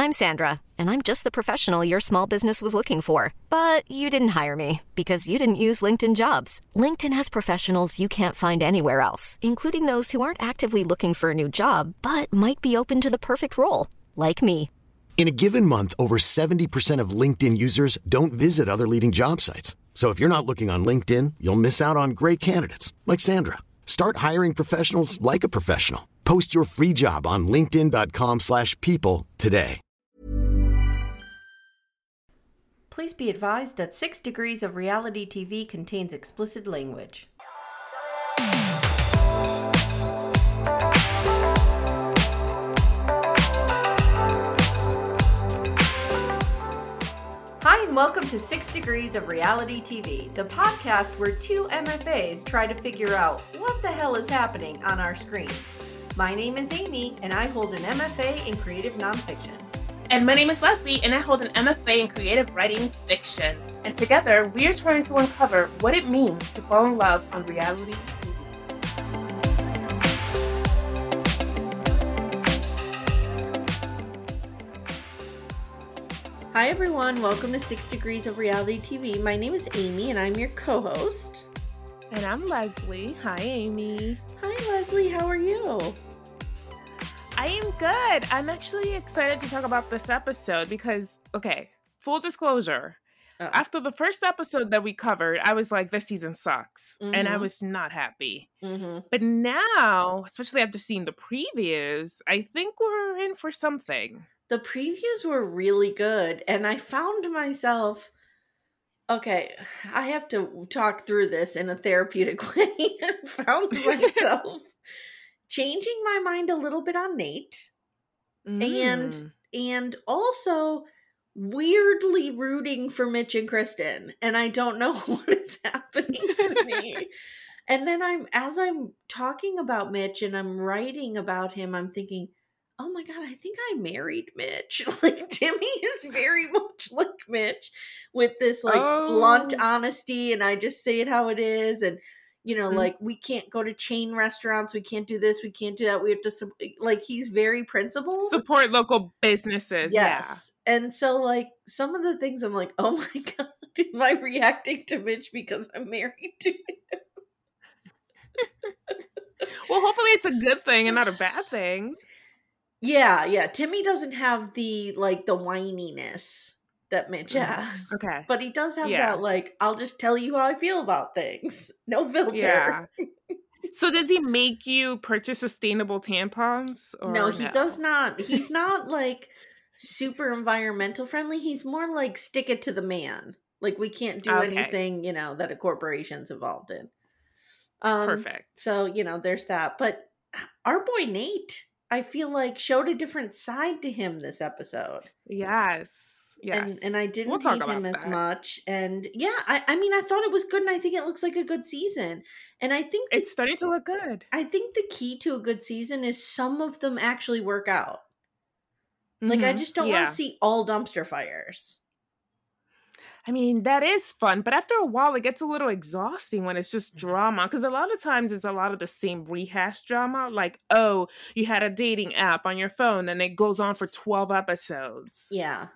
I'm Sandra, and I'm just the professional your small business was looking for. But you didn't hire me because you didn't use LinkedIn Jobs. LinkedIn has professionals you can't find anywhere else, including those who aren't actively looking for a new job, but might be open to the perfect role, like me. In a given month, over 70% of LinkedIn users don't visit other leading job sites. So if you're not looking on LinkedIn, you'll miss out on great candidates like Sandra. Start hiring professionals like a professional. Post your free job on linkedin.com/people today. Please be advised that 6 Degrees of Reality TV contains explicit language. Hi, and welcome to 6 Degrees of Reality TV, the podcast where two MFAs try to figure out what the hell is happening on our screens. My name is Amy, and I hold an MFA in Creative Nonfiction. And my name is Leslie, and I hold an MFA in Creative Writing Fiction. And together, we are trying to uncover what it means to fall in love on reality TV. Hi everyone, welcome to 6 Degrees of Reality TV. My name is Amy, and I'm your co-host. And I'm Leslie. Hi, Amy. Hi Leslie, how are you? I am good. I'm actually excited to talk about this episode because, okay, full disclosure, after the first episode that we covered, I was like, this season sucks. And I was not happy. But now, especially after seeing the previews, I think we're in for something. The previews were really good, and I found myself, okay, I have to talk through this in a therapeutic way. I found myself changing my mind a little bit on Nate, and also weirdly rooting for Mitch and Kristen, and I don't know what is happening to me. And then as I'm talking about Mitch and I'm writing about him, I'm thinking, oh my God, I think I married Mitch. Like, Timmy is very much like Mitch with this, like, blunt honesty, and I just say it how it is, and you know, like, we can't go to chain restaurants, we can't do this, we can't do that, we have to, like, he's very principled. Support local businesses, yes. Yeah. And so, like, some of the things I'm like, oh my God, am I reacting to Mitch because I'm married to him? Well, hopefully it's a good thing and not a bad thing. Yeah, Timmy doesn't have the, like, the whininess that Mitch has. Okay. But he does have that, like, I'll just tell you how I feel about things. No filter. Yeah. So does he make you purchase sustainable tampons? Or no, he does not. He's not, like, super environmental friendly. He's more like, stick it to the man. Like, we can't do anything, you know, that a corporation's involved in. Perfect. So, you know, there's that. But our boy Nate, I feel like, showed a different side to him this episode. Yes. And I didn't hate him as much. And yeah, I mean, I thought it was good, and I think it looks like a good season. And I think it's starting to look good. I think the key to a good season is some of them actually work out. Like, I just don't want to see all dumpster fires. I mean, that is fun, but after a while, it gets a little exhausting when it's just drama. Because a lot of times it's a lot of the same rehash drama. Like, oh, you had a dating app on your phone and it goes on for 12 episodes. Yeah.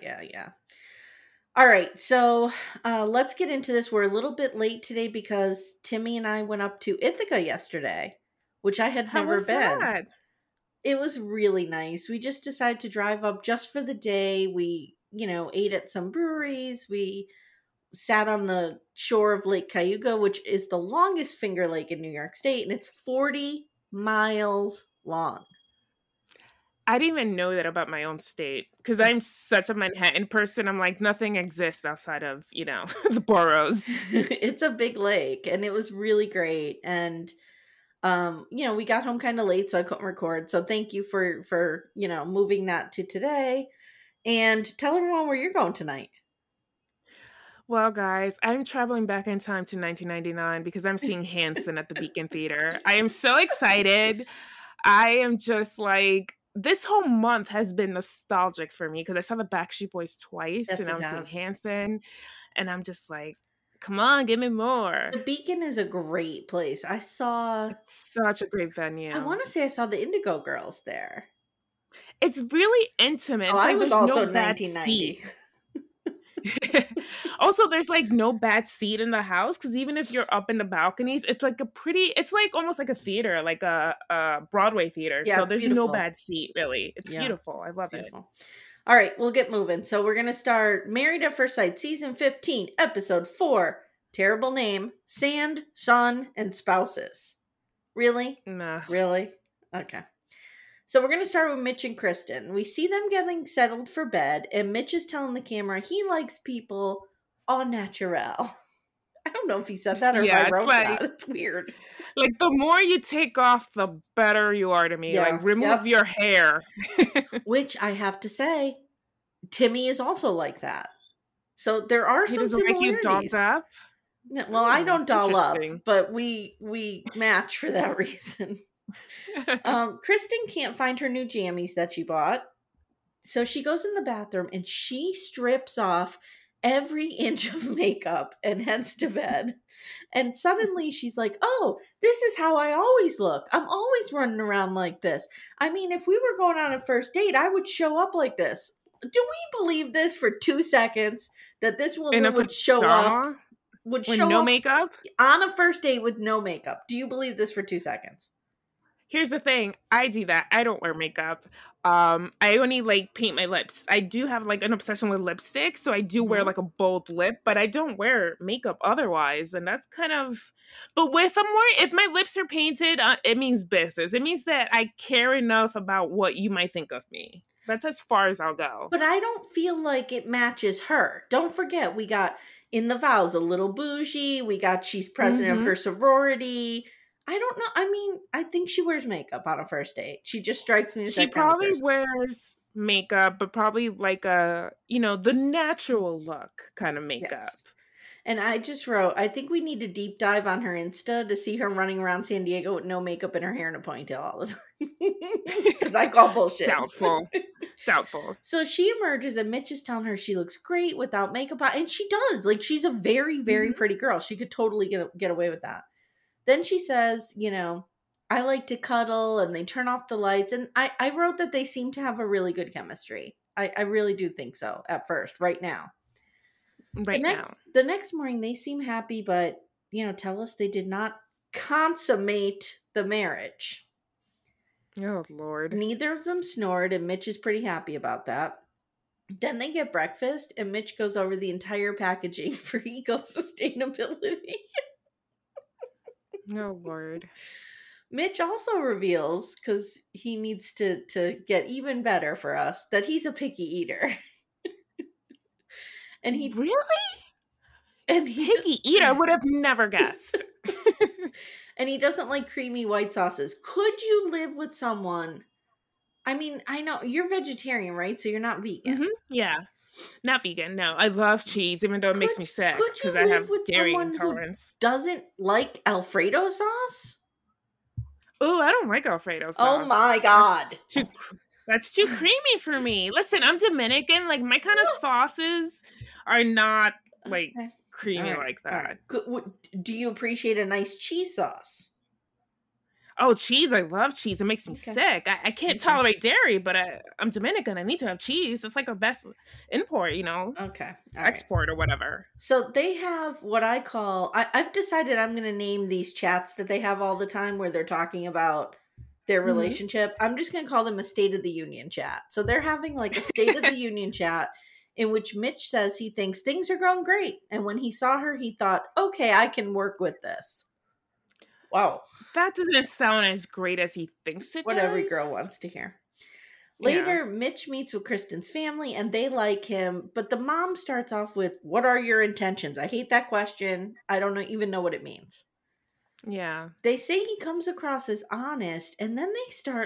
All right, so let's get into this. We're a little bit late today because Timmy and I went up to Ithaca yesterday, which I had never been. That? It was really nice. We just decided to drive up just for the day. We, you know, ate at some breweries. We sat on the shore of Lake Cayuga, which is the longest Finger Lake in New York State, and it's 40 miles long. I didn't even know that about my own state because I'm such a Manhattan person. I'm like, nothing exists outside of, you know, the boroughs. It's a big lake, and it was really great. And you know, we got home kind of late, so I couldn't record. So thank you for you know, moving that to today. And tell everyone where you're going tonight. Well, guys, I'm traveling back in time to 1999 because I'm seeing Hanson at the Beacon Theater. I am so excited. I am just like, this whole month has been nostalgic for me because I saw the Backstreet Boys twice, and I was seeing Hanson, and I'm just like, come on, give me more. The Beacon is a great place. It's such a great venue. I want to say I saw the Indigo Girls there. it's really intimate. Oh, It's I like was there's also no bad 1990. seat. Also, there's like no bad seat in the house because even if you're up in the balconies, it's like it's like almost like a theater, like a Broadway theater. Yeah, So it's there's no beautiful. bad seat, really. It's Yeah, beautiful. I love it. beautiful. All right, we'll get moving. So we're going to start Married at First Sight, Season 15, Episode 4. Terrible name. Sand, Sun, and Spouses. Really? Nah. Really? Okay. So we're going to start with Mitch and Kristen. We see them getting settled for bed, and Mitch is telling the camera he likes people au naturel. I don't know if he said that or if Yeah, I it's wrote like that. It's weird. like the more you take off, the better you are to me. Yeah, Like remove your hair. Which I have to say, Timmy is also like that. So there are He some doesn't like you dolled similarities. up. No, well, I don't doll up, Interesting. but we match for that reason. Kristen can't find her new jammies that she bought. So she goes in the bathroom and she strips off every inch of makeup and heads to bed. And suddenly she's like, oh, this is how I always look. I'm always running around like this. I mean, if we were going on a first date, I would show up like this. Do we believe this for 2 seconds that this woman would show up? With no makeup? On a first date with no makeup. Do you believe this for 2 seconds? Here's the thing. I do that. I don't wear makeup. I only like paint my lips. I do have like an obsession with lipstick, so I do wear like a bold lip, but I don't wear makeup otherwise. And that's kind of, but if my lips are painted, it means business. It means that I care enough about what you might think of me. That's as far as I'll go. But I don't feel like it matches her. Don't forget, we got in the vows a little bougie. We got she's president of her sorority. I don't know. I mean, I think she wears makeup on a first date. She just strikes me as she that kind of probably person. wears makeup, but probably like the natural look kind of makeup. Yes. And I just wrote, I think we need to deep dive on her Insta to see her running around San Diego with no makeup and her hair in a ponytail all the time. Because I call bullshit. Doubtful. So she emerges and Mitch is telling her she looks great without makeup on. And she does. Like, she's a very, very pretty girl. She could totally get away with that. Then she says, I like to cuddle, and they turn off the lights. And I wrote that they seem to have a really good chemistry. I really do think so at first, right now. The next morning, they seem happy, but, tell us they did not consummate the marriage. Oh, Lord. Neither of them snored, and Mitch is pretty happy about that. Then they get breakfast, and Mitch goes over the entire packaging for eco-sustainability. Oh, Lord. Mitch also reveals, because he needs to get even better for us, that he's a picky eater. And he really? And he picky eater, I would have never guessed. And he doesn't like creamy white sauces. Could you live with someone? I mean, I know you're vegetarian, right? So you're not vegan. Mm-hmm. Yeah. Not vegan, no. I love cheese, even though it makes me sick because I have dairy intolerance. Doesn't like Alfredo sauce? Oh, I don't like Alfredo sauce. Oh my God. That's too creamy for me. Listen, I'm Dominican. Like, my kind of sauces are not, like, creamy like that. Right. Do you appreciate a nice cheese sauce? Oh, cheese. I love cheese. It makes me sick. I can't tolerate dairy, but I'm Dominican. I need to have cheese. It's like our best import, export or whatever. So they have what I call, I've decided I'm going to name these chats that they have all the time where they're talking about their relationship. I'm just going to call them a State of the Union chat. So they're having like a State of the Union chat in which Mitch says he thinks things are going great. And when he saw her, he thought, okay, I can work with this. Wow. That doesn't sound as great as he thinks it what does. Every girl wants to hear. Later, Mitch meets with Kristen's family and they like him, but the mom starts off with, what are your intentions? I hate that question. I don't even know what it means. Yeah. They say he comes across as honest, and then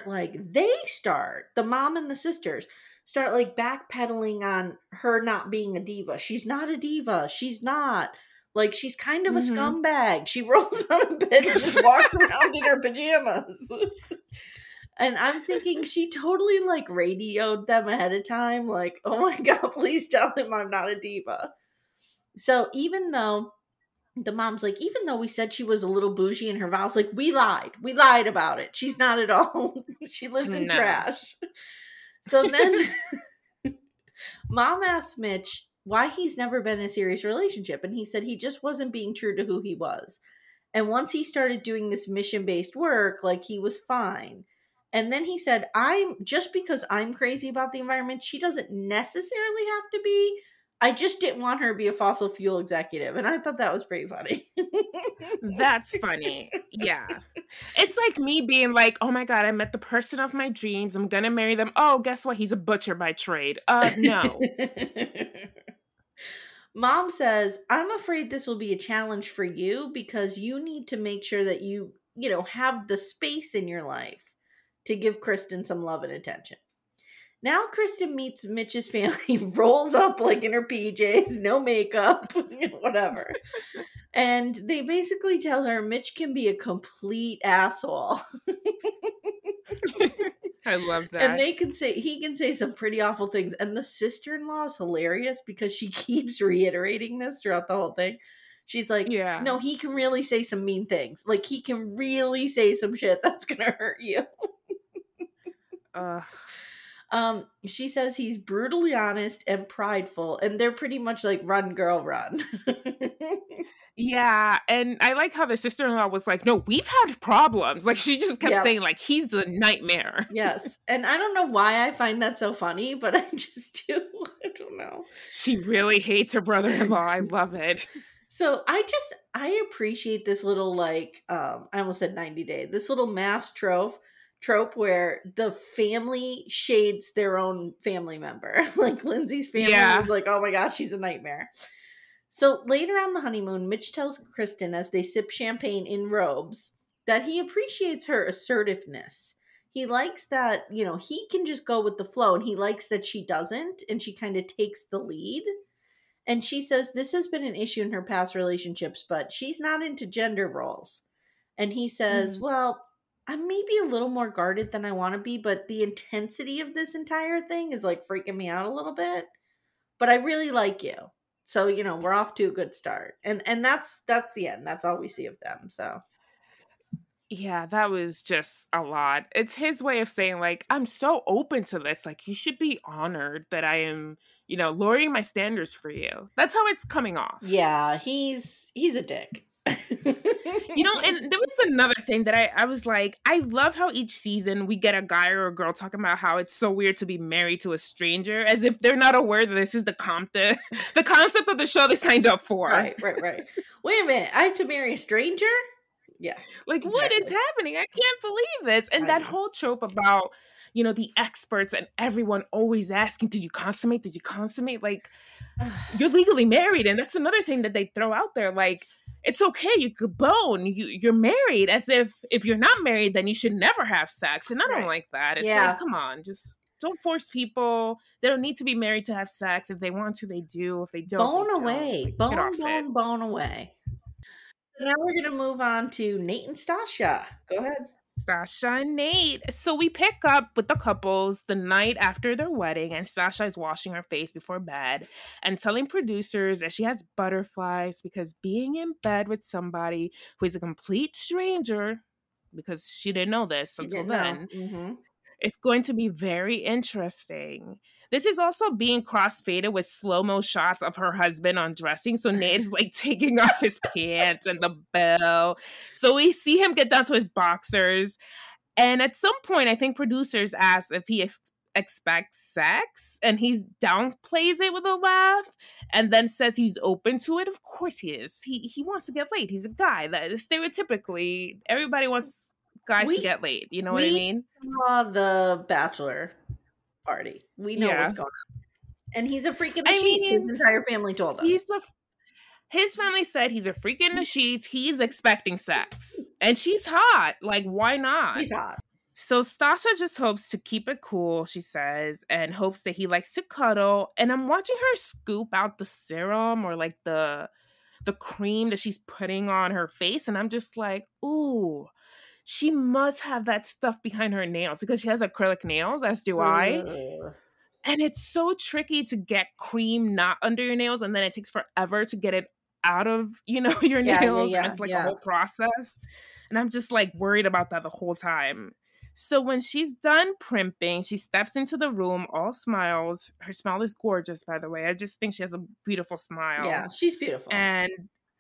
the mom and the sisters start like backpedaling on her not being a diva. She's not a diva. She's not. Like, she's kind of a scumbag. She rolls on a bed and just walks around in her pajamas. And I'm thinking she totally like radioed them ahead of time. Like, oh my God, please tell him I'm not a diva. So even though the mom's like, even though we said she was a little bougie in her vows, like, we lied about it. She's not at all. She lives in trash. So then Mom asked Mitch why he's never been in a serious relationship. And he said he just wasn't being true to who he was. And once he started doing this mission-based work, like, he was fine. And then he said, just because I'm crazy about the environment, she doesn't necessarily have to be. I just didn't want her to be a fossil fuel executive. And I thought that was pretty funny. That's funny. Yeah. It's like me being like, oh my God, I met the person of my dreams. I'm going to marry them. Oh, guess what? He's a butcher by trade. No. Mom says, I'm afraid this will be a challenge for you because you need to make sure that you have the space in your life to give Kristen some love and attention. Now Kristen meets Mitch's family, rolls up like in her PJs, no makeup, whatever. And they basically tell her Mitch can be a complete asshole. I love that. And he can say some pretty awful things. And the sister-in-law is hilarious because she keeps reiterating this throughout the whole thing. She's like, yeah, no, he can really say some mean things. Like, he can really say some shit that's gonna hurt you. She says he's brutally honest and prideful, and they're pretty much like, run, girl, run. Yeah, and I like how the sister-in-law was like, no, we've had problems. Like, she just kept saying, like, he's the nightmare. Yes, and I don't know why I find that so funny, but I just do. I don't know. She really hates her brother-in-law. I love it. So I appreciate this little, like, I almost said 90 Day, this little MAFS trope where the family shades their own family member. Like, Lindsay's family was like, oh my gosh, she's a nightmare. So later on the honeymoon, Mitch tells Kristen as they sip champagne in robes that he appreciates her assertiveness. He likes that, he can just go with the flow, and he likes that she doesn't, and she kind of takes the lead. And she says this has been an issue in her past relationships, but she's not into gender roles. And he says, well, I'm maybe a little more guarded than I want to be, but the intensity of this entire thing is like freaking me out a little bit. But I really like you. So, we're off to a good start. And that's the end. That's all we see of them. So yeah, that was just a lot. It's his way of saying, like, I'm so open to this. Like, you should be honored that I am, lowering my standards for you. That's how it's coming off. Yeah, he's a dick. And there was another thing that I was like, I love how each season we get a guy or a girl talking about how it's so weird to be married to a stranger, as if they're not aware that this is the concept of the show they signed up for. Right. Wait a minute, I have to marry a stranger? Yeah. Like, exactly. What is happening? I can't believe this. And that whole trope about, the experts and everyone always asking, did you consummate? Did you consummate? Like, you're legally married. And that's another thing that they throw out there. Like, it's okay, you could bone. You're married, as if you're not married, then you should never have sex. And I don't like that. It's like, come on, just don't force people. They don't need to be married to have sex. If they want to, they do. If they don't, bone they away. don't. Bone away. Now we're going to move on to Nate and Stasha. Go ahead. Stasha and Nate. So we pick up with the couples the night after their wedding, and Stasha is washing her face before bed and telling producers that she has butterflies because being in bed with somebody who is a complete stranger, because she didn't know this until then, it's going to be very interesting. This is also being cross-faded with slow-mo shots of her husband undressing. So Nate is like taking off his pants and the bell. So we see him get down to his boxers. And at some point, I think producers ask if he expects sex. And he downplays it with a laugh and then says he's open to it. Of course he is. He wants to get laid. He's a guy. That stereotypically, everybody wants guys to get laid. You know what I mean? Saw the Bachelor party. We know what's going on. And he's a freak in the sheets. His entire family told us. His family said he's a freak in the sheets. He's expecting sex. And she's hot. Like, why not? He's hot. So Stasha just hopes to keep it cool, she says, and hopes that he likes to cuddle. And I'm watching her scoop out the serum or like the cream that she's putting on her face. And I'm just like, ooh, she must have that stuff behind her nails because she has acrylic nails, as do I. And it's so tricky to get cream not under your nails, and then it takes forever to get it out of, your nails. And it's like a whole process. And I'm just like worried about that the whole time. So when she's done primping, she steps into the room, all smiles. Her smile is gorgeous, by the way. I just think she has a beautiful smile. Yeah, she's beautiful. And,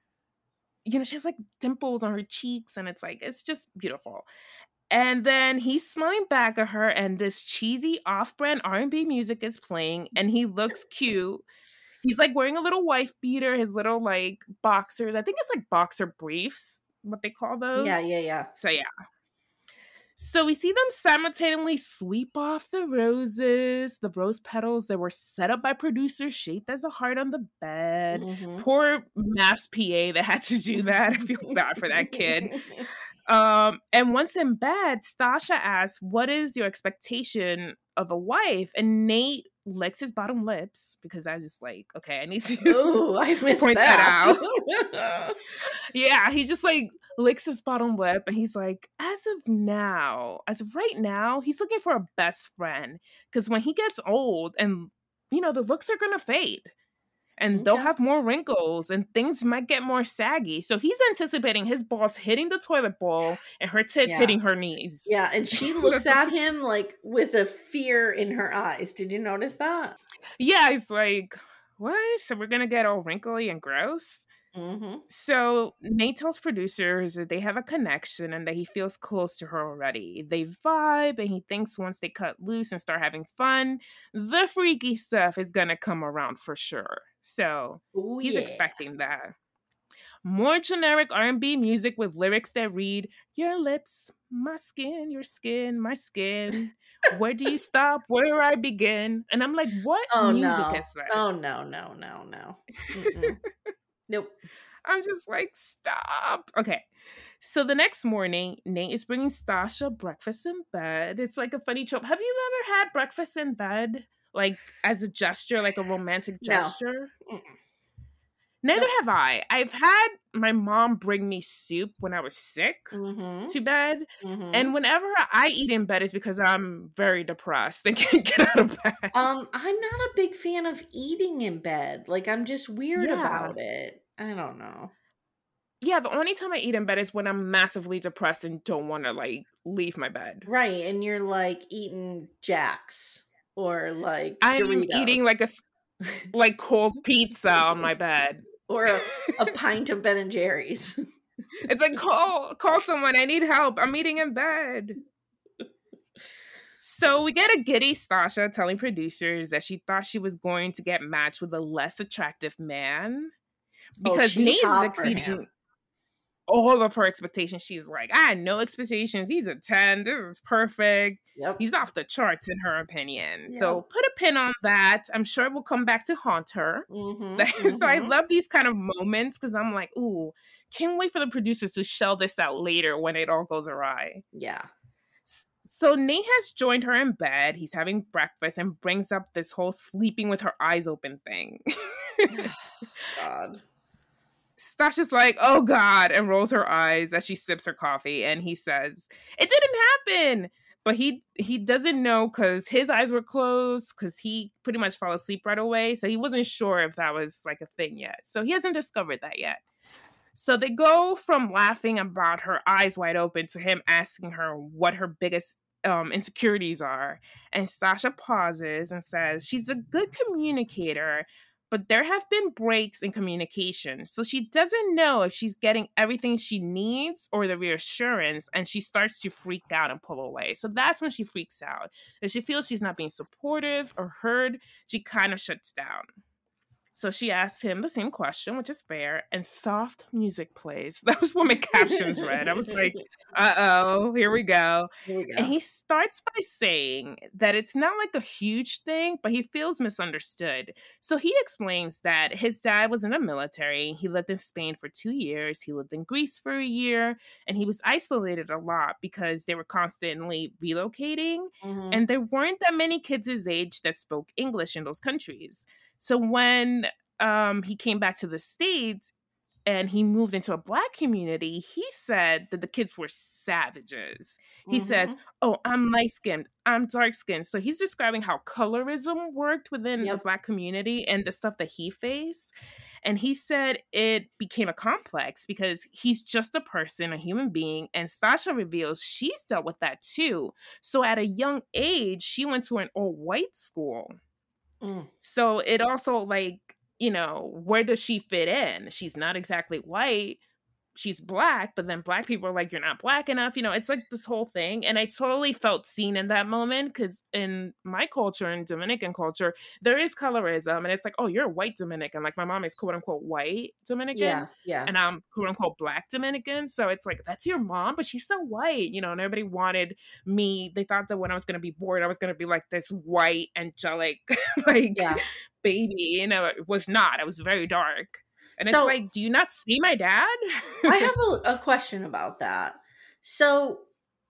she has like dimples on her cheeks, and it's just beautiful. And then he's smiling back at her, and this cheesy off-brand R&B music is playing, and he looks cute. He's like wearing a little wife beater, his little like boxers. I think it's like boxer briefs, what they call those. Yeah. So yeah. So we see them simultaneously sweep off the rose petals that were set up by producers, shaped as a heart on the bed. Mhm. Poor mass PA that had to do that. I feel bad for that kid. And once in bed, Stasha asks, "What is your expectation of a wife?" And Nate licks his bottom lips, because I was just like, okay, I need to Oh, I missed point that. out. Yeah, he just like licks his bottom lip, and he's like, as of right now, he's looking for a best friend, because when he gets old and the looks are gonna fade, and they'll Okay. have more wrinkles, and things might get more saggy. So he's anticipating his balls hitting the toilet bowl and her tits Yeah. hitting her knees. Yeah, and she looks at him like with a fear in her eyes. Did you notice that? Yeah, he's like, what? So we're gonna get all wrinkly and gross? Mm-hmm. So Nate tells producers that they have a connection and that he feels close to her already. They vibe, and he thinks once they cut loose and start having fun, the freaky stuff is gonna come around for sure. So Oh, he's yeah. expecting that. More generic R&B music with lyrics that read, "Your lips, my skin, your skin, my skin. Where do you stop? Where I begin?" And I'm like, what Oh, music no. is that? Oh, no. Mm-mm. Nope. I'm just like, stop. Okay. So the next morning, Nate is bringing Stasha breakfast in bed. It's like a funny trope. Have you ever had breakfast in bed? Like as a gesture, like a romantic No. gesture? Mm-mm. Neither Nope. have I. I've had my mom bring me soup when I was sick Mm-hmm. to bed. Mm-hmm. And whenever I eat in bed, it's because I'm very depressed and can't get out of bed. I'm not a big fan of eating in bed. Like, I'm just weird Yeah. about it. I don't know. Yeah, the only time I eat in bed is when I'm massively depressed and don't want to like leave my bed. Right, and you're like eating Jacks or like I'm Doritos. eating like cold pizza on my bed. Or a pint of Ben and Jerry's. It's like, call someone. I need help. I'm eating in bed. So we get a giddy Stasha telling producers that she thought she was going to get matched with a less attractive man, because she's Nate is hot for exceeding him. all of her expectations. She's like, I had no expectations. He's a 10. This is perfect. Yep. He's off the charts in her opinion. Yep. So put a pin on that. I'm sure it will come back to haunt her. Mm-hmm. So I love these kind of moments, because I'm like, ooh, can't wait for the producers to shell this out later when it all goes awry. Yeah. So Nate has joined her in bed. He's having breakfast and brings up this whole sleeping with her eyes open thing. God. Stasha's like, oh God, and rolls her eyes as she sips her coffee. And he says, it didn't happen. But he doesn't know, because his eyes were closed, because he pretty much fell asleep right away. So he wasn't sure if that was like a thing yet. So he hasn't discovered that yet. So they go from laughing about her eyes wide open to him asking her what her biggest insecurities are. And Stasha pauses and says she's a good communicator, but there have been breaks in communication. So she doesn't know if she's getting everything she needs or the reassurance, and she starts to freak out and pull away. So that's when she freaks out. If she feels she's not being supportive or heard, she kind of shuts down. So she asks him the same question, which is fair, and soft music plays. That was what my captions read. I was like, uh-oh, here we go. Here we go. And he starts by saying that it's not like a huge thing, but he feels misunderstood. So he explains that his dad was in the military. He lived in Spain for 2 years. He lived in Greece for a year. And he was isolated a lot because they were constantly relocating. Mhm. And there weren't that many kids his age that spoke English in those countries. So when he came back to the States and he moved into a Black community, he said that the kids were savages. He says, oh, I'm light-skinned, I'm dark-skinned. So he's describing how colorism worked within the Yep. Black community and the stuff that he faced. And he said it became a complex because he's just a person, a human being. And Stasha reveals she's dealt with that too. So at a young age, she went to an all-white school. So it also like, where does she fit in? She's not exactly white. She's Black, but then Black people are like, you're not Black enough. It's like this whole thing. And I totally felt seen in that moment because in my culture, in Dominican culture, there is colorism. And it's like, oh, you're a white Dominican. Like my mom is quote unquote white Dominican. Yeah. And I'm quote unquote Black Dominican. So it's like, that's your mom, but she's still white, and everybody wanted me. They thought that when I was going to be born, I was going to be like this white, angelic, like baby. It was not. I was very dark. And so, it's like, do you not see my dad? I have a question about that. So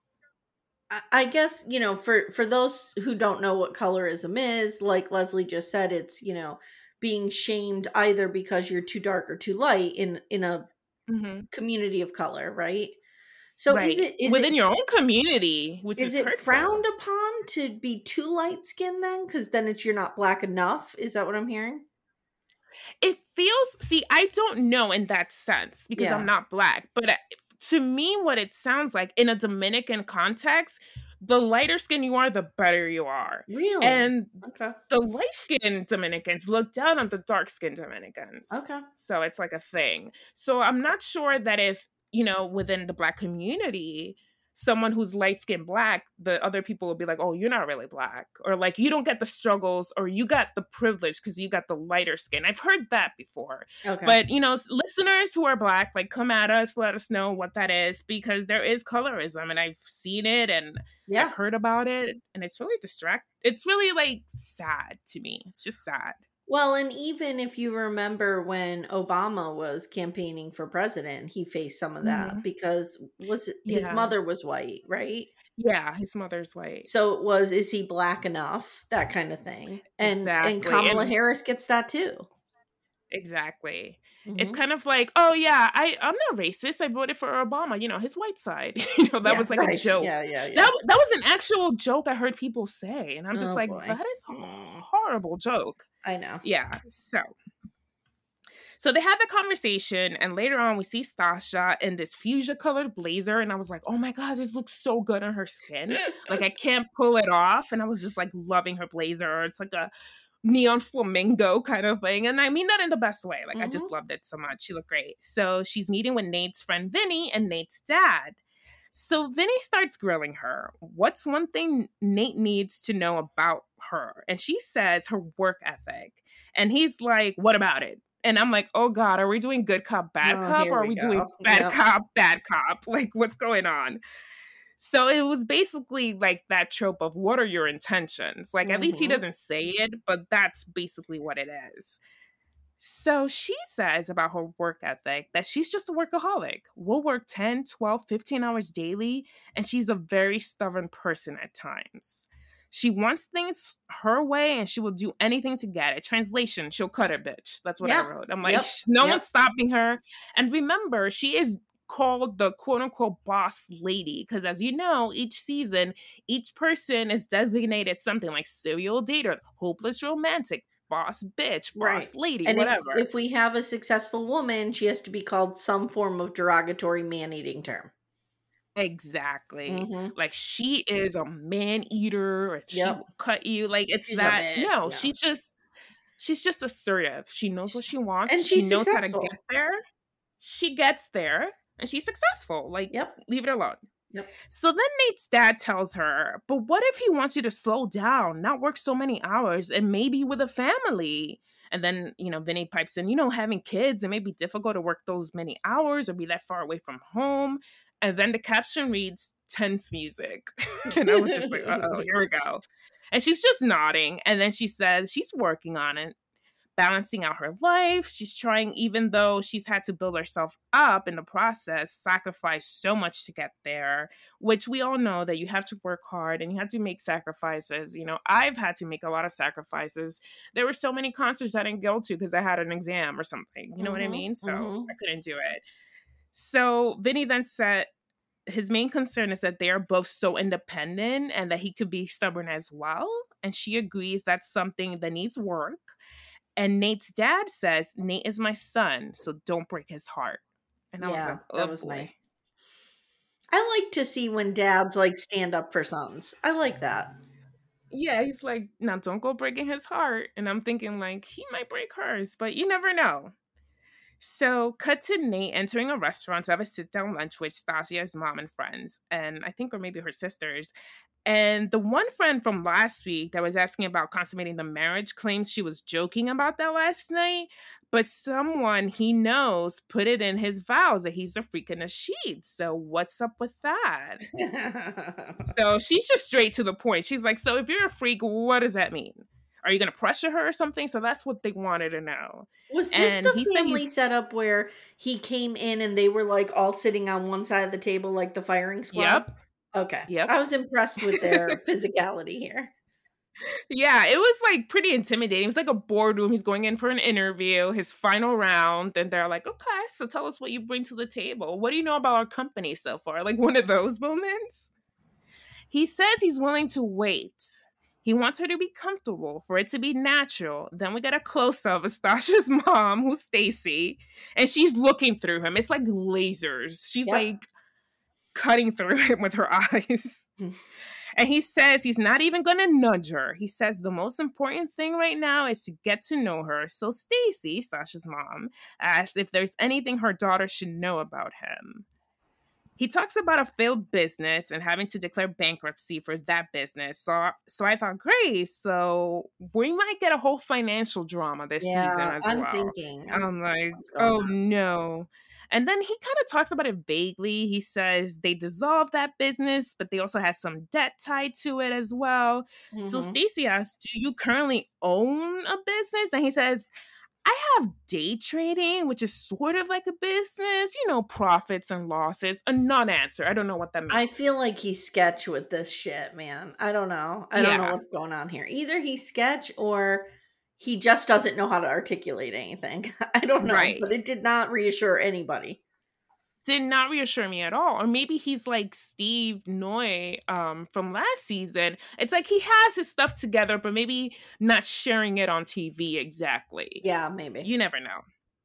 I guess, for those who don't know what colorism is, like Leslie just said, it's, being shamed either because you're too dark or too light in a community of color, right? So right. Is within your own community, which is it frowned upon to be too light skinned then? Because then you're not Black enough. Is that what I'm hearing? It feels, see, I don't know in that sense because I'm not Black, but to me, what it sounds like in a Dominican context, the lighter skin you are, the better you are. Really? And the light skinned Dominicans look down on the dark skinned Dominicans. Okay. So it's like a thing. So I'm not sure that if, within the Black community, someone who's light-skinned Black, the other people will be like, oh, you're not really Black. Or like, you don't get the struggles, or you got the privilege because you got the lighter skin. I've heard that before. Okay. But, listeners who are Black, like, come at us, let us know what that is, because there is colorism, and I've seen it, and I've heard about it, and it's really it's really, like, sad to me. It's just sad. Well, and even if you remember when Obama was campaigning for president, he faced some of that because his mother was white, right? Yeah, his mother's white. So is he Black enough? That kind of thing. And Kamala Harris gets that too. Exactly. It's kind of like, oh yeah, I'm not racist. I voted for Obama, his white side. That was like a joke. Yeah. That was an actual joke I heard people say. And I'm just like, boy. That is a horrible joke. I know. Yeah. So they have the conversation, and later on we see Stasha in this fuchsia colored blazer, and I was like, oh my God, this looks so good on her skin. Like I can't pull it off. And I was just like loving her blazer. It's like a neon flamingo kind of thing. And I mean that in the best way. Like I just loved it so much. She looked great. So she's meeting with Nate's friend Vinny and Nate's dad. So Vinny starts grilling her. What's one thing Nate needs to know about her? And she says her work ethic. And he's like, what about it? And I'm like, oh God, are we doing good cop, bad cop? Or are we doing bad cop, bad cop? Like, what's going on? So it was basically like that trope of what are your intentions? Like, at least he doesn't say it, but that's basically what it is. So she says about her work ethic that she's just a workaholic. Will work 10, 12, 15 hours daily, and she's a very stubborn person at times. She wants things her way, and she will do anything to get it. Translation, she'll cut her bitch. That's what I wrote. I'm like, no one's stopping her. And remember, she is called the quote-unquote boss lady, because as you know, each season, each person is designated something like serial dater, hopeless romantic, boss bitch, boss lady, and whatever. If we have a successful woman, she has to be called some form of derogatory man-eating term. Exactly. Like she is a man-eater, or she will cut you. Like she's she's just assertive. She knows what she wants, and she knows how to get there. She gets there, and she's successful. Like, leave it alone. So then Nate's dad tells her, but what if he wants you to slow down, not work so many hours, and maybe with a family? And then, Vinny pipes in, having kids, it may be difficult to work those many hours or be that far away from home. And then the caption reads, tense music. And I was just like, uh-oh, here we go. And she's just nodding. And then she says she's working on it, balancing out her life. She's trying, even though she's had to build herself up in the process, sacrifice so much to get there, which we all know that you have to work hard and you have to make sacrifices. I've had to make a lot of sacrifices. There were so many concerts I didn't go to because I had an exam or something. You know what I mean? So I couldn't do it. So Vinny then said his main concern is that they are both so independent and that he could be stubborn as well. And she agrees that's something that needs work. And Nate's dad says, Nate is my son, so don't break his heart. And I was like, oh, that was boy. nice. I like to see when dads like stand up for sons. I like that. Yeah, he's like, now don't go breaking his heart. And I'm thinking like, he might break hers, but you never know. So cut to Nate entering a restaurant to have a sit-down lunch with Stasia's mom and friends. And I think, or maybe her sisters. And the one friend from last week that was asking about consummating the marriage claims she was joking about that last night. But someone he knows put it in his vows that he's a freak in the sheets. So what's up with that? So she's just straight to the point. She's like, so if you're a freak, what does that mean? Are you going to pressure her or something? So that's what they wanted to know. Was this the family setup where he came in and they were like all sitting on one side of the table like the firing squad? Yep. Okay. Yep. I was impressed with their physicality here. Yeah, it was like pretty intimidating. It was like a boardroom. He's going in for an interview, his final round, and they're like, okay, so tell us what you bring to the table. What do you know about our company so far? Like one of those moments. He says he's willing to wait. He wants her to be comfortable, for it to be natural. Then we get a close-up of Stasha's mom, who's Stacy, and she's looking through him. It's like lasers. She's like cutting through him with her eyes. And he says he's not even going to nudge her. He says the most important thing right now is to get to know her. So Stacy, Sasha's mom, asks if there's anything her daughter should know about him. He talks about a failed business and having to declare bankruptcy for that business. So I thought, great. So we might get a whole financial drama this season as well. I'm like, oh no. And then he kind of talks about it vaguely. He says they dissolved that business, but they also had some debt tied to it as well. So Stacy asks, do you currently own a business? And he says, I have day trading, which is sort of like a business, profits and losses. A non-answer. I don't know what that means. I feel like he's sketch with this shit, man. I don't know. I don't know what's going on here. Either he's sketch or he just doesn't know how to articulate anything. I don't know, but it did not reassure anybody. Did not reassure me at all. Or maybe he's like Steve Noy from last season. It's like he has his stuff together, but maybe not sharing it on TV exactly. Yeah, maybe. You never know.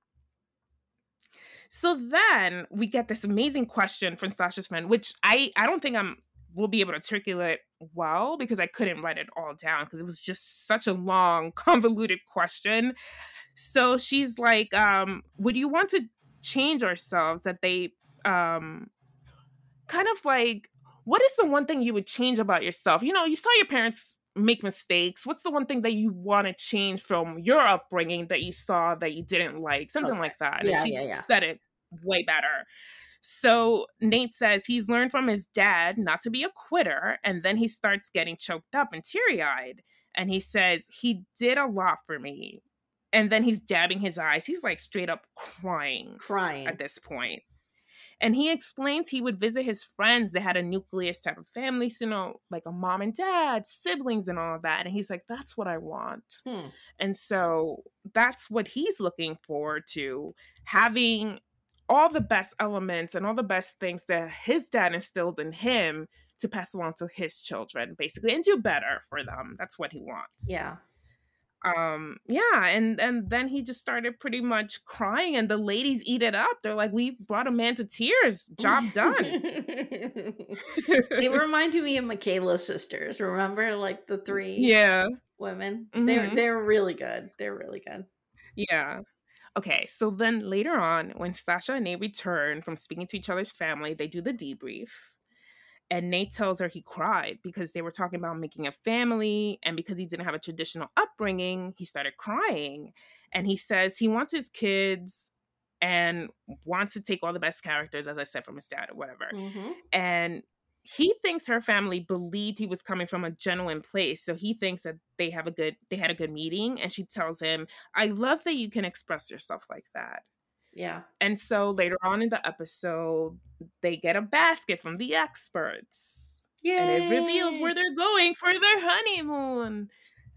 So then we get this amazing question from Sasha's friend, which I don't think will be able to articulate well because I couldn't write it all down because it was just such a long, convoluted question. So she's like, would you want to change ourselves? That they kind of like, what is the one thing you would change about yourself? You saw your parents make mistakes. What's the one thing that you want to change from your upbringing that you saw that you didn't like? Something like that. And she said it way better. So Nate says he's learned from his dad not to be a quitter, and then he starts getting choked up and teary-eyed. And he says, he did a lot for me. And then he's dabbing his eyes. He's like straight up crying at this point. And he explains he would visit his friends that had a nucleus type of family, so, like a mom and dad, siblings and all of that. And he's like, that's what I want. And so that's what he's looking forward to, having all the best elements and all the best things that his dad instilled in him to pass along to his children, basically, and do better for them. That's what he wants. Yeah. And then he just started pretty much crying, and the ladies eat it up. They're like, we brought a man to tears. Job done. They reminded me of Michaela's sisters. Remember, like the three women? They're really good. They're really good. Yeah. Okay, so then later on, when Sasha and Nate return from speaking to each other's family, they do the debrief. And Nate tells her he cried because they were talking about making a family, and because he didn't have a traditional upbringing, he started crying. And he says he wants his kids and wants to take all the best characters, as I said, from his dad or whatever. And he thinks her family believed he was coming from a genuine place. So he thinks that they had a good meeting. And she tells him, I love that you can express yourself like that. Yeah. And so later on in the episode, they get a basket from the experts. Yay. And it reveals where they're going for their honeymoon.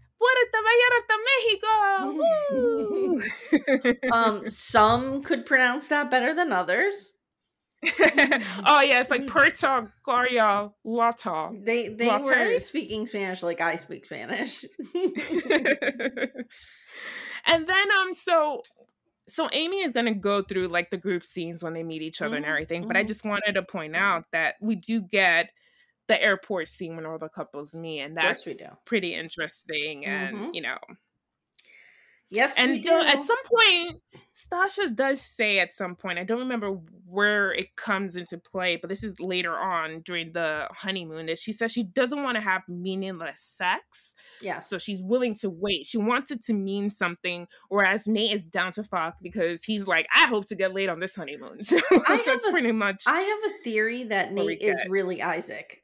Puerto Vallarta, Mexico. Some could pronounce that better than others. Oh yeah, it's like Puerto Vallarta. They were speaking Spanish like I speak Spanish. And then so Amy is going to go through like the group scenes when they meet each other and everything, but I just wanted to point out that we do get the airport scene when all the couples meet, and that's we do. pretty interesting. And Yes, and we do. At some point, Stasha does say at some point, I don't remember where it comes into play, but this is later on during the honeymoon, that she says she doesn't want to have meaningless sex. Yes. So she's willing to wait. She wants it to mean something, whereas Nate is down to fuck because he's like, I hope to get laid on this honeymoon. So that's pretty much. I have a theory that Nate is really Isaac.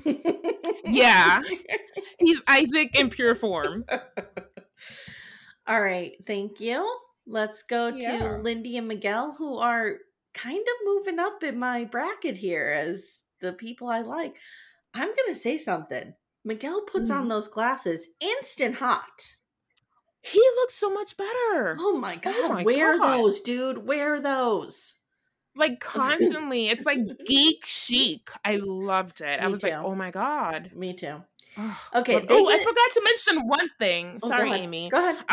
Yeah. He's Isaac in pure form. All right, thank you. Let's go to Lindy and Miguel, who are kind of moving up in my bracket here as the people I like. I'm going to say something. Miguel puts on those glasses, instant hot. He looks so much better. Oh my God, wear those, dude. Wear those. Like constantly. It's like geek chic. I loved it. I was like, oh my God. Me too. Okay. I forgot to mention one thing. Sorry, Amy. Go ahead.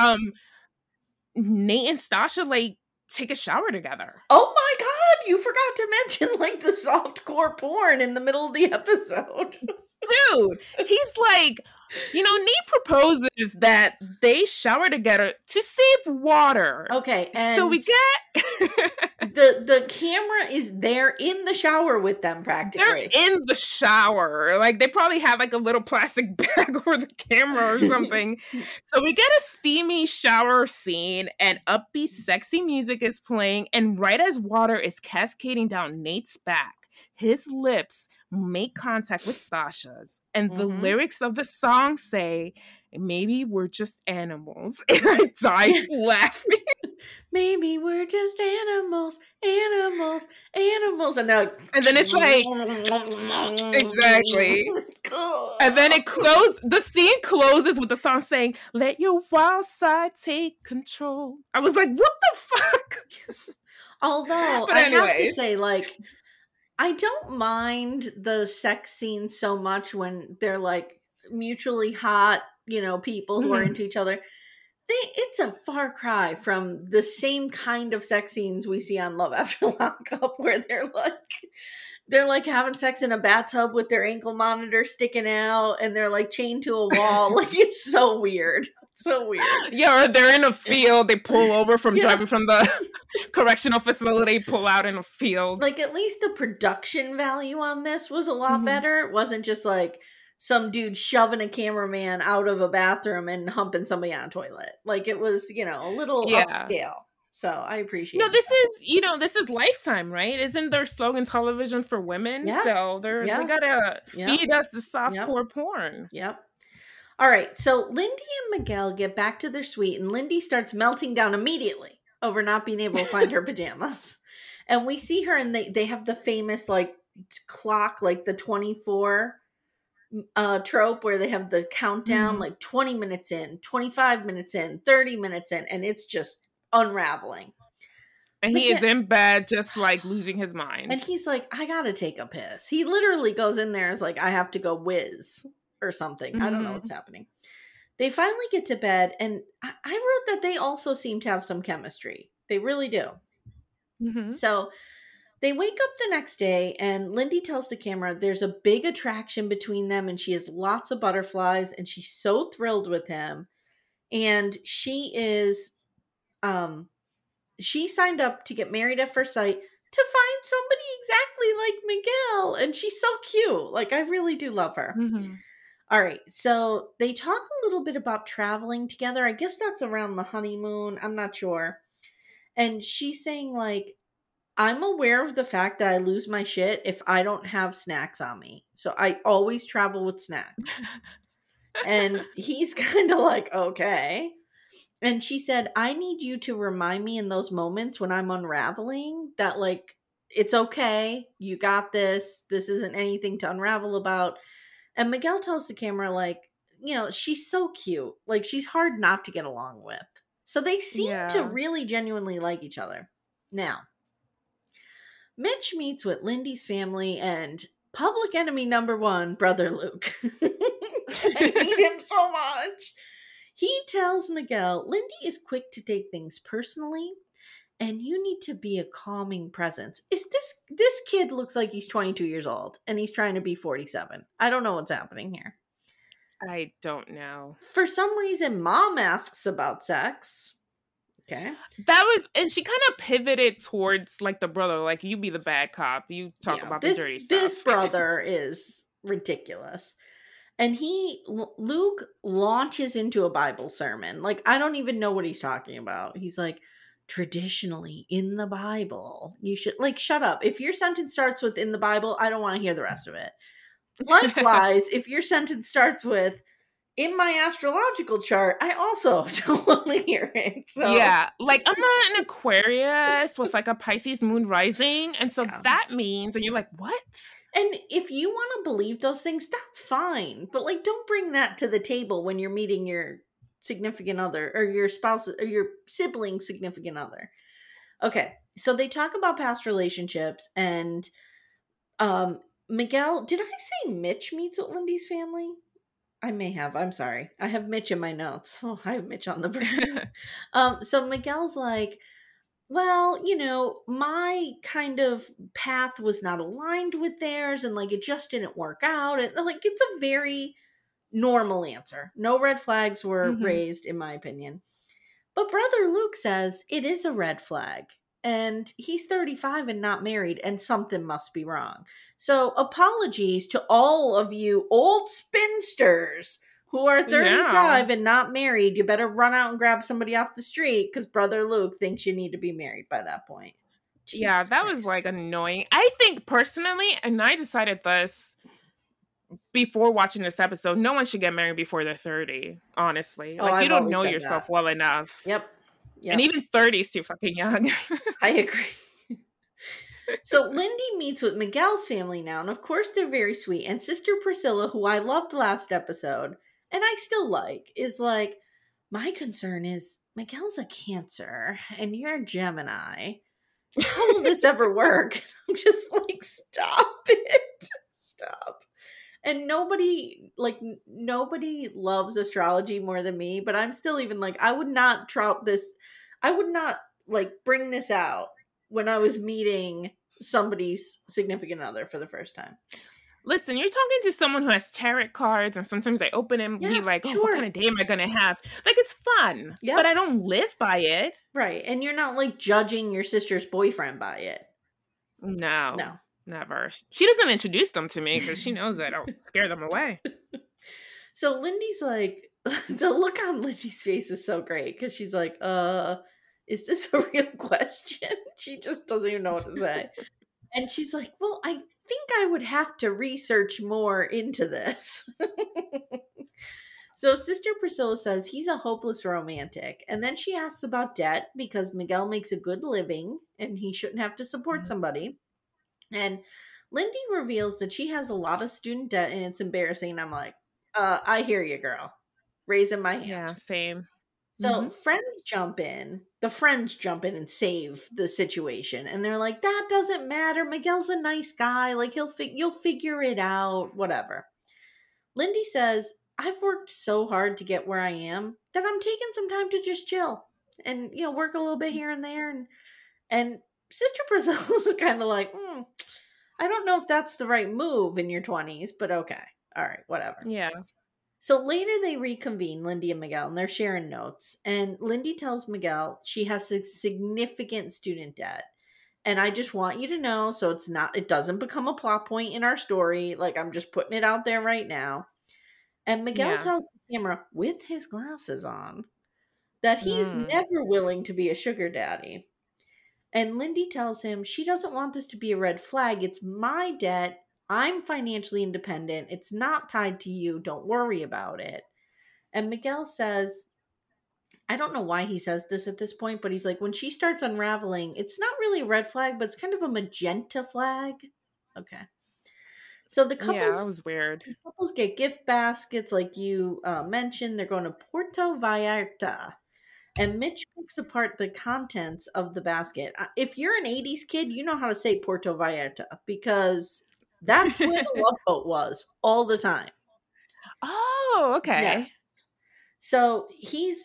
Nate and Stasha like take a shower together. Oh my God, you forgot to mention like the softcore porn in the middle of the episode. Dude, he's like, Nate proposes that they shower together to save water. Okay, and so we get the camera is there in the shower with them practically. They're in the shower. Like they probably have like a little plastic bag over the camera or something. So we get a steamy shower scene and upbeat sexy music is playing, and right as water is cascading down Nate's back, his lips make contact with Stasha's, and the lyrics of the song say, maybe we're just animals. And I died laughing. Maybe we're just animals. And they're like, and then it's like, exactly. And then the scene closes with the song saying, let your wild side take control. I was like, what the fuck? Although, I have to say, like, I don't mind the sex scenes so much when they're like mutually hot, people who are into each other. It's a far cry from the same kind of sex scenes we see on Love After Lockup, where they're like having sex in a bathtub with their ankle monitor sticking out, and they're like chained to a wall. Like, it's so weird. So weird. Yeah, or they're in a field. They pull over from driving from the correctional facility, pull out in a field. Like, at least the production value on this was a lot better. It wasn't just like some dude shoving a cameraman out of a bathroom and humping somebody on a toilet. Like, it was, a little upscale. So I appreciate this is Lifetime, right? Isn't their slogan television for women? Yes. So they gotta feed us the softcore porn. Yep. All right, so Lindy and Miguel get back to their suite, and Lindy starts melting down immediately over not being able to find her pajamas. And we see her, and they have the famous, like, clock, like the 24 trope, where they have the countdown, like 20 minutes in, 25 minutes in, 30 minutes in, and it's just unraveling. And he is in bed, just, like, losing his mind. And he's like, I gotta take a piss. He literally goes in there and is like, I have to go whiz. Or something. I don't know what's happening. They finally get to bed, and I wrote that they also seem to have some chemistry. They really do. So they wake up the next day, and Lindy tells the camera there's a big attraction between them, and she has lots of butterflies, and she's so thrilled with him. And she is, she signed up to get married at first sight to find somebody exactly like Miguel. And she's so cute. Like, I really do love her. All right, so they talk a little bit about traveling together. I guess that's around the honeymoon. I'm not sure. And she's saying, like, I'm aware of the fact that I lose my shit if I don't have snacks on me. So I always travel with snacks. And he's kind of like, okay. And she said, I need you to remind me in those moments when I'm unraveling that, like, it's okay. You got this. This isn't anything to unravel about. And Miguel tells the camera, like, she's so cute. Like, she's hard not to get along with. So they seem to really genuinely like each other. Now, Mitch meets with Lindy's family and public enemy number one, brother Luke. I hate him so much. He tells Miguel, Lindy is quick to take things personally, and you need to be a calming presence. Is this kid looks like he's 22 years old and he's trying to be 47. I don't know what's happening here. I don't know. For some reason, Mom asks about sex. Okay. That was, and she kind of pivoted towards like the brother, like you be the bad cop, you talk about the dirty stuff. This brother is ridiculous. And Luke launches into a Bible sermon. Like, I don't even know what he's talking about. He's like, traditionally in the Bible, you should, like, shut up. If your sentence starts with in the Bible, I don't want to hear the rest of it. Likewise, if your sentence starts with in my astrological chart, I also don't want to hear it. So yeah, like I'm not an Aquarius with like a Pisces moon rising, and so that means, and you're like, what? And if you want to believe those things, that's fine. But like, don't bring that to the table when you're meeting your significant other or your spouse or your sibling significant other. Okay, so they talk about past relationships, and Miguel, did I say Mitch meets with Lindy's family? I may have. I'm sorry. I have Mitch in my notes. Oh, I have Mitch on the brain. So Miguel's like, well, you know, my kind of path was not aligned with theirs, and like it just didn't work out. And like it's a very normal answer. No red flags were raised, in my opinion. But Brother Luke says it is a red flag. And he's 35 and not married, and something must be wrong. So apologies to all of you old spinsters who are 35 and not married. You better run out and grab somebody off the street because Brother Luke thinks you need to be married by that point. Jesus Christ. Was like annoying. I think personally, and I decided this before watching this episode, no one should get married before they're 30, honestly. Like, you don't know yourself well enough. Yep. And even 30 is too fucking young. I agree. So Lindy meets with Miguel's family now, and of course they're very sweet. And Sister Priscilla, who I loved last episode, and I still like, is like, my concern is Miguel's a Cancer, and you're a Gemini. How will this ever work? I'm just like, stop it. Stop. And nobody loves astrology more than me, but I'm still even like, I would not like bring this out when I was meeting somebody's significant other for the first time. Listen, you're talking to someone who has tarot cards, and sometimes I open and be like, oh, what kind of day am I going to have? Like, it's fun, but I don't live by it. Right. And you're not like judging your sister's boyfriend by it. No. Never. She doesn't introduce them to me because she knows that I'll scare them away. So Lindy's like, the look on Lindy's face is so great because she's like, is this a real question? She just doesn't even know what to say. And she's like, well, I think I would have to research more into this. So Sister Priscilla says he's a hopeless romantic. And then she asks about debt because Miguel makes a good living and he shouldn't have to support somebody. And Lindy reveals that she has a lot of student debt and it's embarrassing. And I'm like, I hear you, girl. Raising my hand. Yeah, same. So friends jump in. The friends jump in and save the situation. And they're like, that doesn't matter. Miguel's a nice guy. Like, you'll figure it out. Whatever. Lindy says, I've worked so hard to get where I am that I'm taking some time to just chill and, you know, work a little bit here and there. And Sister Priscilla's kind of like, I don't know if that's the right move in your 20s, but okay. All right, whatever. Yeah. So later they reconvene, Lindy and Miguel, and they're sharing notes. And Lindy tells Miguel she has a significant student debt. And I just want you to know, so it doesn't become a plot point in our story. Like, I'm just putting it out there right now. And Miguel tells the camera with his glasses on that he's never willing to be a sugar daddy. And Lindy tells him she doesn't want this to be a red flag. It's my debt. I'm financially independent. It's not tied to you. Don't worry about it. And Miguel says, I don't know why he says this at this point, but he's like, when she starts unraveling, it's not really a red flag, but it's kind of a magenta flag. Okay. So the couples, that was weird. The couples get gift baskets like you mentioned. They're going to Puerto Vallarta. And Mitch picks apart the contents of the basket. If you're an 80s kid, you know how to say Puerto Vallarta because that's where the Love Boat was all the time. Oh, okay. Yes. So he's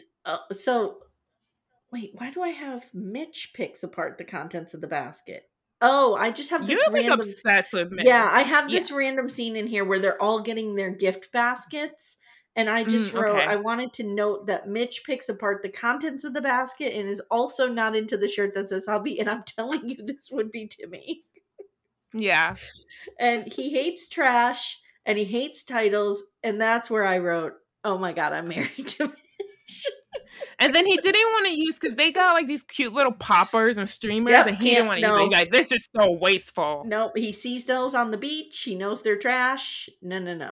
wait, why do I have Mitch picks apart the contents of the basket? Oh, I just have You're this like random. obsessed with Yeah, Mitch. I have Yeah. this random scene in here where they're all getting their gift baskets. And I just wrote, Okay. I wanted to note that Mitch picks apart the contents of the basket and is also not into the shirt that says hubby. And I'm telling you, this would be Timmy. Yeah. And he hates trash and he hates titles. And that's where I wrote, oh my God, I'm married to Mitch. And then he didn't want to use, because they got like these cute little poppers and streamers, Yep, and he didn't want to use it. He's like, this is so wasteful. Nope, he sees those on the beach. He knows they're trash. No.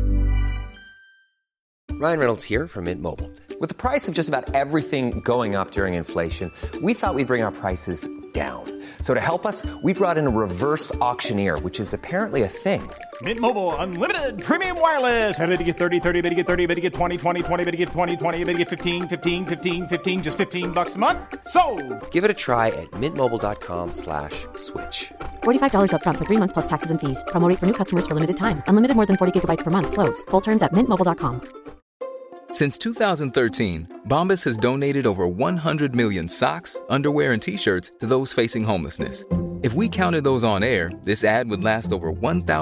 Ryan Reynolds here from Mint Mobile. With the price of just about everything going up during inflation, we thought we'd bring our prices down. So to help us, we brought in a reverse auctioneer, which is apparently a thing. Mint Mobile Unlimited Premium Wireless. How to get 30, 30, bit to get 30, bit to get 20, 20, 20, bit to get 20, 20, bit to get 15, 15, 15, 15, just $15 a month? Sold! Give it a try at mintmobile.com/switch. $45 up front for 3 months plus taxes and fees. Promo rate for new customers for limited time. Unlimited more than 40 gigabytes per month. Slows full terms at mintmobile.com. Since 2013, Bombas has donated over 100 million socks, underwear, and T-shirts to those facing homelessness. If we counted those on air, this ad would last over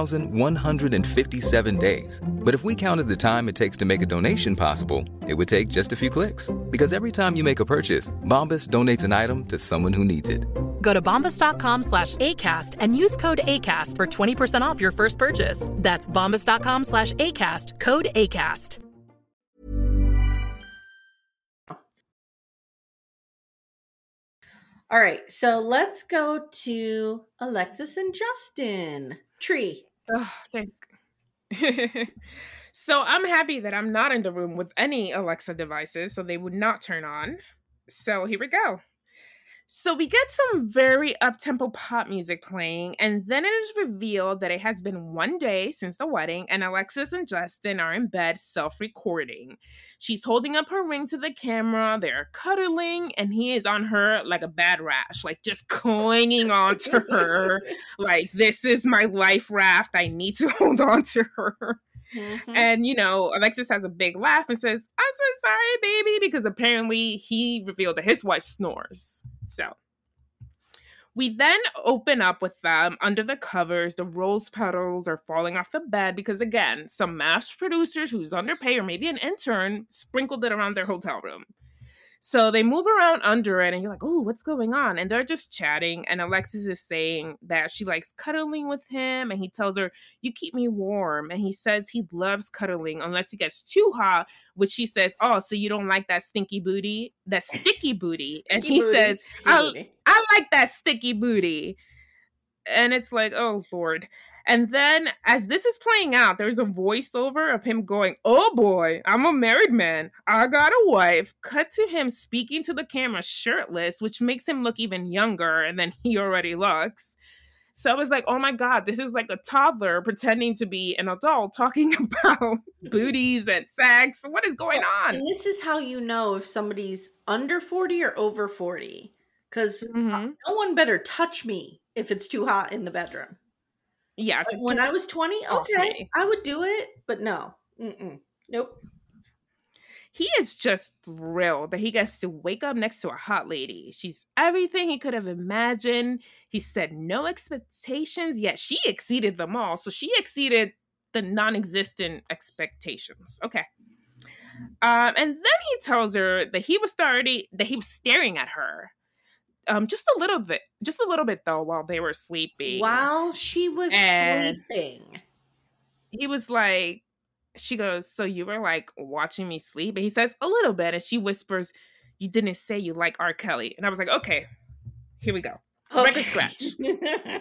1,157 days. But if we counted the time it takes to make a donation possible, it would take just a few clicks. Because every time you make a purchase, Bombas donates an item to someone who needs it. Go to bombas.com/ACAST and use code ACAST for 20% off your first purchase. That's bombas.com/ACAST, code ACAST. All right, so let's go to Alexis and Justin. Tree. Oh, thank. So I'm happy that I'm not in the room with any Alexa devices, so they would not turn on. So here we go. So we get some very up-tempo pop music playing, and then it is revealed that it has been 1 day since the wedding, and Alexis and Justin are in bed self-recording. She's holding up her ring to the camera, they're cuddling, and he is on her like a bad rash, like just clinging on to her, like, this is my life raft, I need to hold on to her. Mm-hmm. And, Alexis has a big laugh and says, I'm so sorry, baby, because apparently he revealed that his wife snores. So we then open up with them under the covers. The rose petals are falling off the bed because, again, some mass producers who's underpaid or maybe an intern sprinkled it around their hotel room. So they move around under it and you're like, oh, what's going on? And they're just chatting. And Alexis is saying that she likes cuddling with him. And he tells her, you keep me warm. And he says he loves cuddling unless it gets too hot, which she says, oh, so you don't like that stinky booty, that sticky booty. And he says, I like that sticky booty. And it's like, oh, Lord. And then as this is playing out, there's a voiceover of him going, oh boy, I'm a married man. I got a wife. Cut to him speaking to the camera shirtless, which makes him look even younger than he already looks. So I was like, oh my God, this is like a toddler pretending to be an adult talking about booties and sex. What is going on? And this is how you know if somebody's under 40 or over 40. Because no one better touch me if it's too hot in the bedroom. Yeah. When I was 20, okay, I would do it, but no. Nope. He is just thrilled that he gets to wake up next to a hot lady. She's everything he could have imagined. He said no expectations, yet she exceeded them all. So she exceeded the non-existent expectations. Okay. And then he tells her that he was staring at her. Just a little bit though, while they were sleeping. While she was sleeping. He was like, she goes, so you were like watching me sleep? And he says, a little bit. And she whispers, you didn't say you like R. Kelly. And I was like, okay, here we go. Okay. Record scratch. They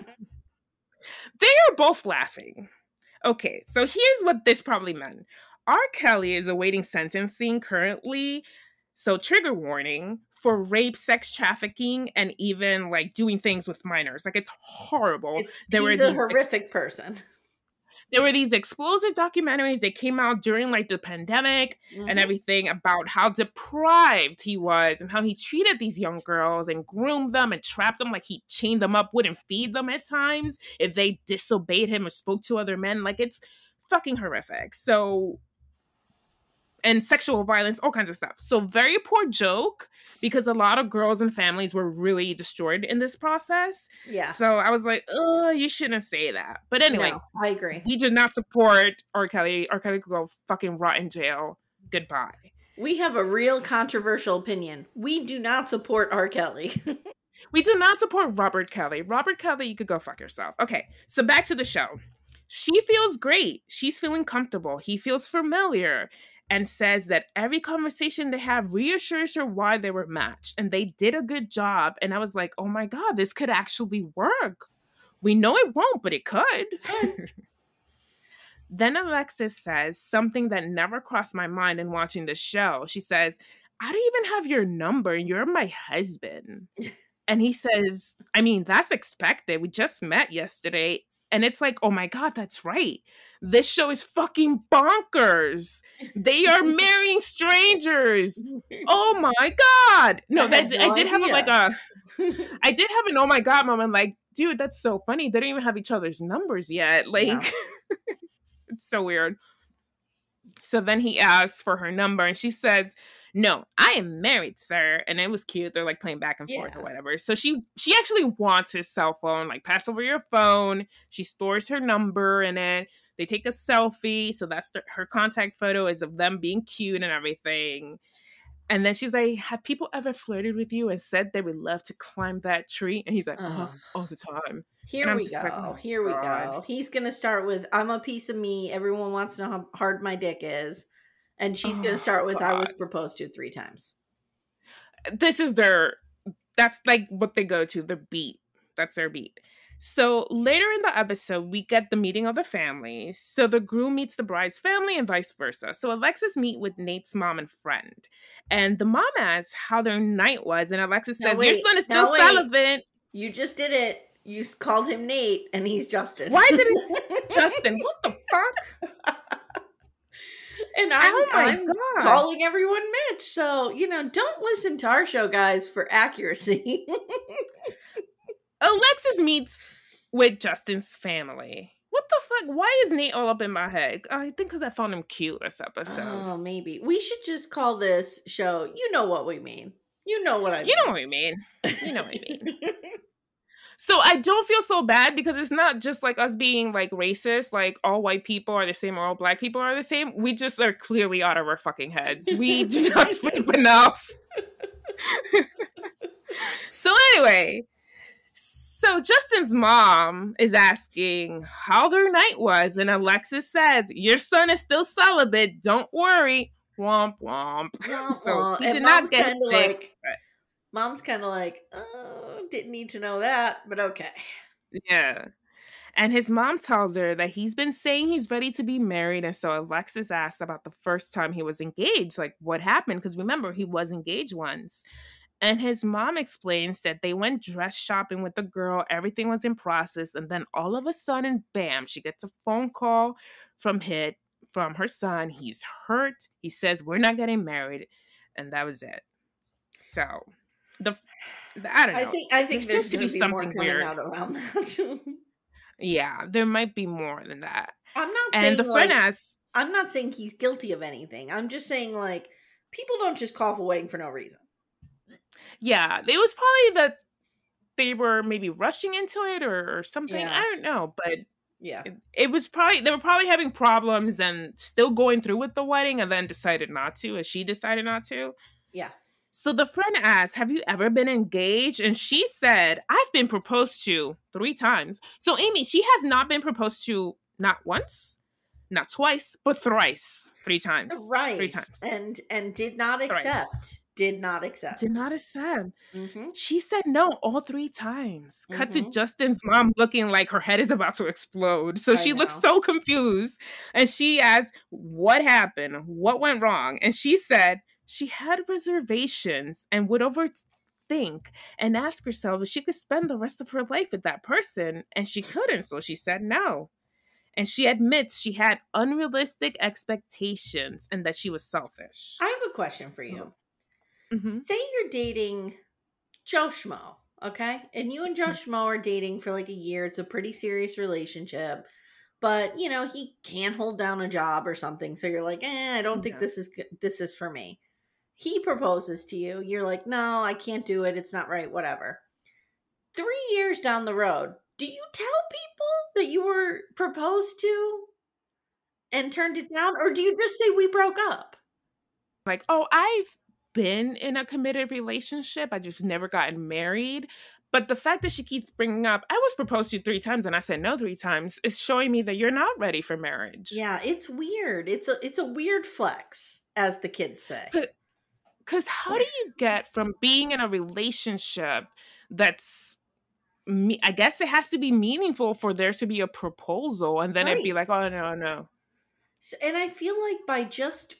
are both laughing. Okay, so here's what this probably meant. R. Kelly is awaiting sentencing currently. So trigger warning for rape, sex trafficking, and even like doing things with minors. Like, it's horrible. He's a horrific person. There were these explosive documentaries that came out during like the pandemic and everything about how deprived he was and how he treated these young girls and groomed them and trapped them. Like, he chained them up, wouldn't feed them at times if they disobeyed him or spoke to other men. Like, it's fucking horrific. So and sexual violence, all kinds of stuff. So very poor joke, because a lot of girls and families were really destroyed in this process. Yeah. So I was like, oh, you shouldn't say that. But anyway, No, I agree. we did not support R. Kelly. R. Kelly could go fucking rot in jail. Goodbye. We have a real controversial opinion. We do not support R. Kelly. We do not support Robert Kelly. Robert Kelly, you could go fuck yourself. Okay, so back to the show. She feels great. She's feeling comfortable. He feels familiar and says that every conversation they have reassures her why they were matched. And they did a good job. And I was like, oh my God, this could actually work. We know it won't, but it could. Then Alexis says something that never crossed my mind in watching the show. She says, I don't even have your number. You're my husband. And he says, I mean, that's expected. We just met yesterday. And it's like, oh my God, that's right. This show is fucking bonkers. They are marrying strangers. Oh my God. No, I did have an oh my God moment. Like, dude, that's so funny. They don't even have each other's numbers yet. Like, yeah. It's so weird. So then he asks for her number and she says, no, I am married, sir. And it was cute. They're like playing back and forth or whatever. So she actually wants his cell phone, like pass over your phone. She stores her number in it. They take a selfie. So that's her contact photo is of them being cute and everything. And then she's like, have people ever flirted with you and said they would love to climb that tree? And he's like, all the time. Here we go. Like, oh, here we go. He's going to start with, I'm a piece of me. Everyone wants to know how hard my dick is. And she's going to start with, I was proposed to 3 times. This is that's like what they go to, the beat. That's their beat. So later in the episode, we get the meeting of the families. So the groom meets the bride's family and vice versa. So Alexis meet with Nate's mom and friend. And the mom asks how their night was. And Alexis says, your son is still celibate. You just did it. You called him Nate and he's Justin. Why did it? Justin, what the fuck? And I'm calling everyone Mitch. So, don't listen to our show, guys, for accuracy. Alexis meets with Justin's family. What the fuck? Why is Nate all up in my head? I think because I found him cute this episode. Oh, maybe. We should just call this show, You Know What We Mean. You know what I mean. You know what I mean. You know what I mean. So I don't feel so bad because it's not just like us being like racist, like all white people are the same or all black people are the same. We just are clearly out of our fucking heads. We do not sleep enough. So anyway, so Justin's mom is asking how their night was, and Alexis says, your son is still celibate. Don't worry. Womp womp. So he did not get sick. Mom's kind of like, oh, didn't need to know that, but okay. Yeah. And his mom tells her that he's been saying he's ready to be married. And so Alexis asks about the first time he was engaged, like what happened? Because remember, he was engaged once. And his mom explains that they went dress shopping with the girl. Everything was in process. And then all of a sudden, bam, she gets a phone call from her son. He's hurt. He says, we're not getting married. And that was it. So... I don't know. I think there's going to be something weird out around that. Yeah, there might be more than that. I'm not saying, and the friend asks, I'm not saying he's guilty of anything. I'm just saying, like, people don't just call for a wedding for no reason. Yeah, it was probably that they were maybe rushing into it or something. Yeah. I don't know, but yeah, it was probably they were probably having problems and still going through with the wedding, and then decided not to, as she decided not to. Yeah. So the friend asked, have you ever been engaged? And she said, I've been proposed to 3 times. So Amy, she has not been proposed to not once, not twice, but thrice. 3 times. Right. 3 times. And did not accept. Thrice. Did not accept. Mm-hmm. She said no all 3 times. Mm-hmm. Cut to Justin's mom looking like her head is about to explode. So she looks so confused. And she asked, what happened? What went wrong? And she said, she had reservations and would overthink and ask herself if she could spend the rest of her life with that person, and she couldn't, so she said no. And she admits she had unrealistic expectations and that she was selfish. I have a question for you. Mm-hmm. Say you're dating Joe Schmo, okay? And you and Joe Schmo are dating for like a year. It's a pretty serious relationship. but you know, he can't hold down a job or something. So you're like, I don't think Yeah. this is for me. He proposes to you. You're like, no, I can't do it. It's not right. Whatever. 3 years down the road, do you tell people that you were proposed to and turned it down? Or do you just say we broke up? Like, oh, I've been in a committed relationship. I just never gotten married. But the fact that she keeps bringing up, I was proposed to 3 times and I said no 3 times, is showing me that you're not ready for marriage. Yeah, it's weird. It's a weird flex, as the kids say. Because how do you get from being in a relationship that's, I guess it has to be meaningful for there to be a proposal, and then it'd be like, oh, no. So, and I feel like by just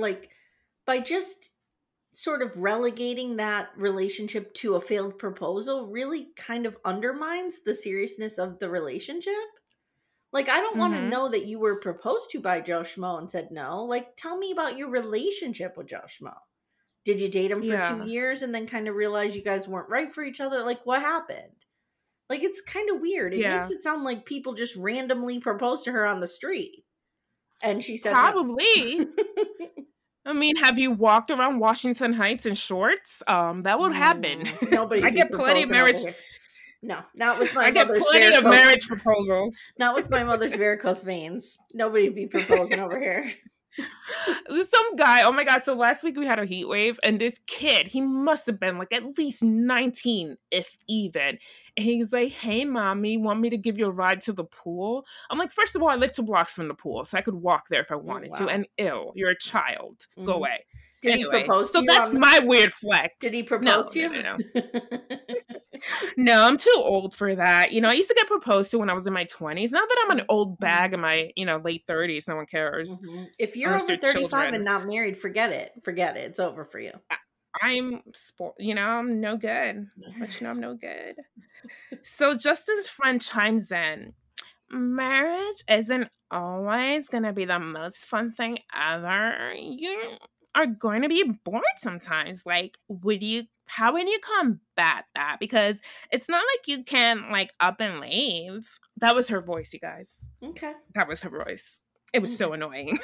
sort of relegating that relationship to a failed proposal really kind of undermines the seriousness of the relationship. Like, I don't want to know that you were proposed to by Joe Schmo and said no. Like, tell me about your relationship with Joe Schmo. Did you date him for 2 years and then kind of realize you guys weren't right for each other? Like, what happened? Like, it's kind of weird. It makes it sound like people just randomly proposed to her on the street. And she said probably. No. I mean, have you walked around Washington Heights in shorts? That would happen. Nobody. I get plenty of marriage. No, not with my I get plenty of marriage proposals. Not with my mother's varicose veins. Nobody'd be proposing over here. Some guy, oh my God, so last week we had a heat wave, and this kid, he must have been like at least 19, if even. And he's like, hey, mommy, want me to give you a ride to the pool? I'm like, first of all, I live 2 blocks from the pool, so I could walk there if I wanted to. And you're a child. Go away. Did he propose to you? So that's my weird flex. Did he propose to you? No. No, I'm too old for that. You know, I used to get proposed to when I was in my 20s. Now that I'm an old bag in my, late 30s, no one cares. If you're over 35 and not married, forget it. Forget it. It's over for you. I'm no good. But I'm no good. So Justin's friend chimes in. Marriage isn't always going to be the most fun thing ever. You are going to be bored sometimes. Like, how would you combat that? Because it's not like you can up and leave. That was her voice, you guys. Okay. That was her voice. It was so annoying.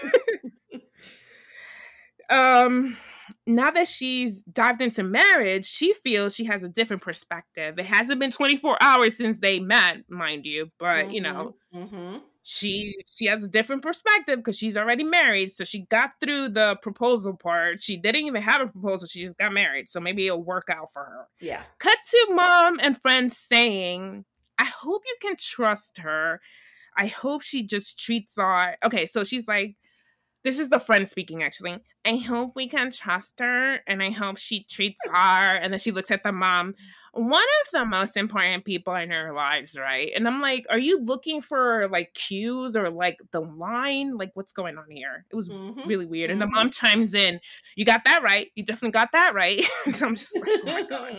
Now that she's dived into marriage, she feels she has a different perspective. It hasn't been 24 hours since they met, mind you, but she has a different perspective because she's already married. So she got through the proposal part. She didn't even have a proposal. She just got married. So maybe it'll work out for her. Yeah. Cut to mom and friends saying, I hope you can trust her. I hope she just treats our... Okay, so she's like, this is the friend speaking, actually. I hope we can trust her, and I hope she treats her. And then she looks at the mom. One of the most important people in her lives, right? And I'm like, are you looking for cues or the line? What's going on here? It was really weird. And the mom chimes in, you got that right. You definitely got that right. So I'm just like, oh my God.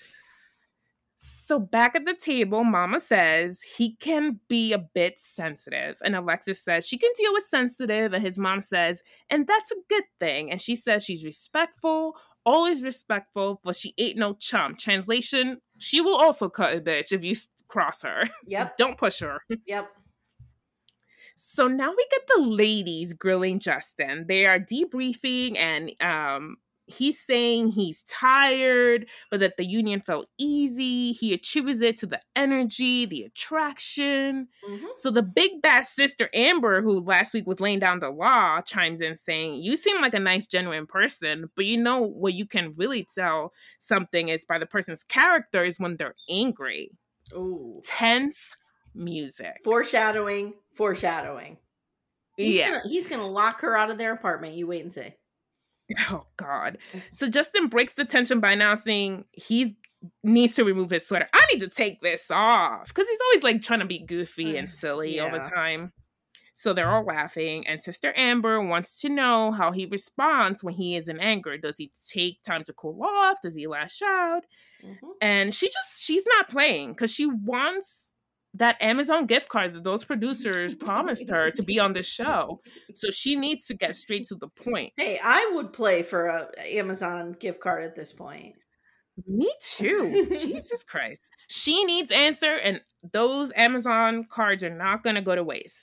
So back at the table, Mama says he can be a bit sensitive. And Alexis says she can deal with sensitive. And his mom says, and that's a good thing. And she says she's respectful, always respectful, but she ain't no chump. Translation, she will also cut a bitch if you cross her. Yep. So don't push her. Yep. So now we get the ladies grilling Justin. They are debriefing and he's saying he's tired, but that the union felt easy. He attributes it to the energy, the attraction. So the big bad sister, Amber, who last week was laying down the law, chimes in saying, you seem like a nice, genuine person, but you know what you can really tell something is by the person's character is when they're angry. Ooh. Tense music. Foreshadowing. He's gonna lock her out of their apartment. You wait and see. Oh, God. So Justin breaks the tension by announcing he needs to remove his sweater. I need to take this off. Because he's always trying to be goofy and silly all the time. So they're all laughing. And Sister Amber wants to know how he responds when he is in anger. Does he take time to cool off? Does he lash out? And she's not playing because she wants that Amazon gift card that those producers promised her to be on the show. So she needs to get straight to the point. Hey, I would play for a Amazon gift card at this point. Me too. Jesus Christ. She needs answer, and those Amazon cards are not going to go to waste.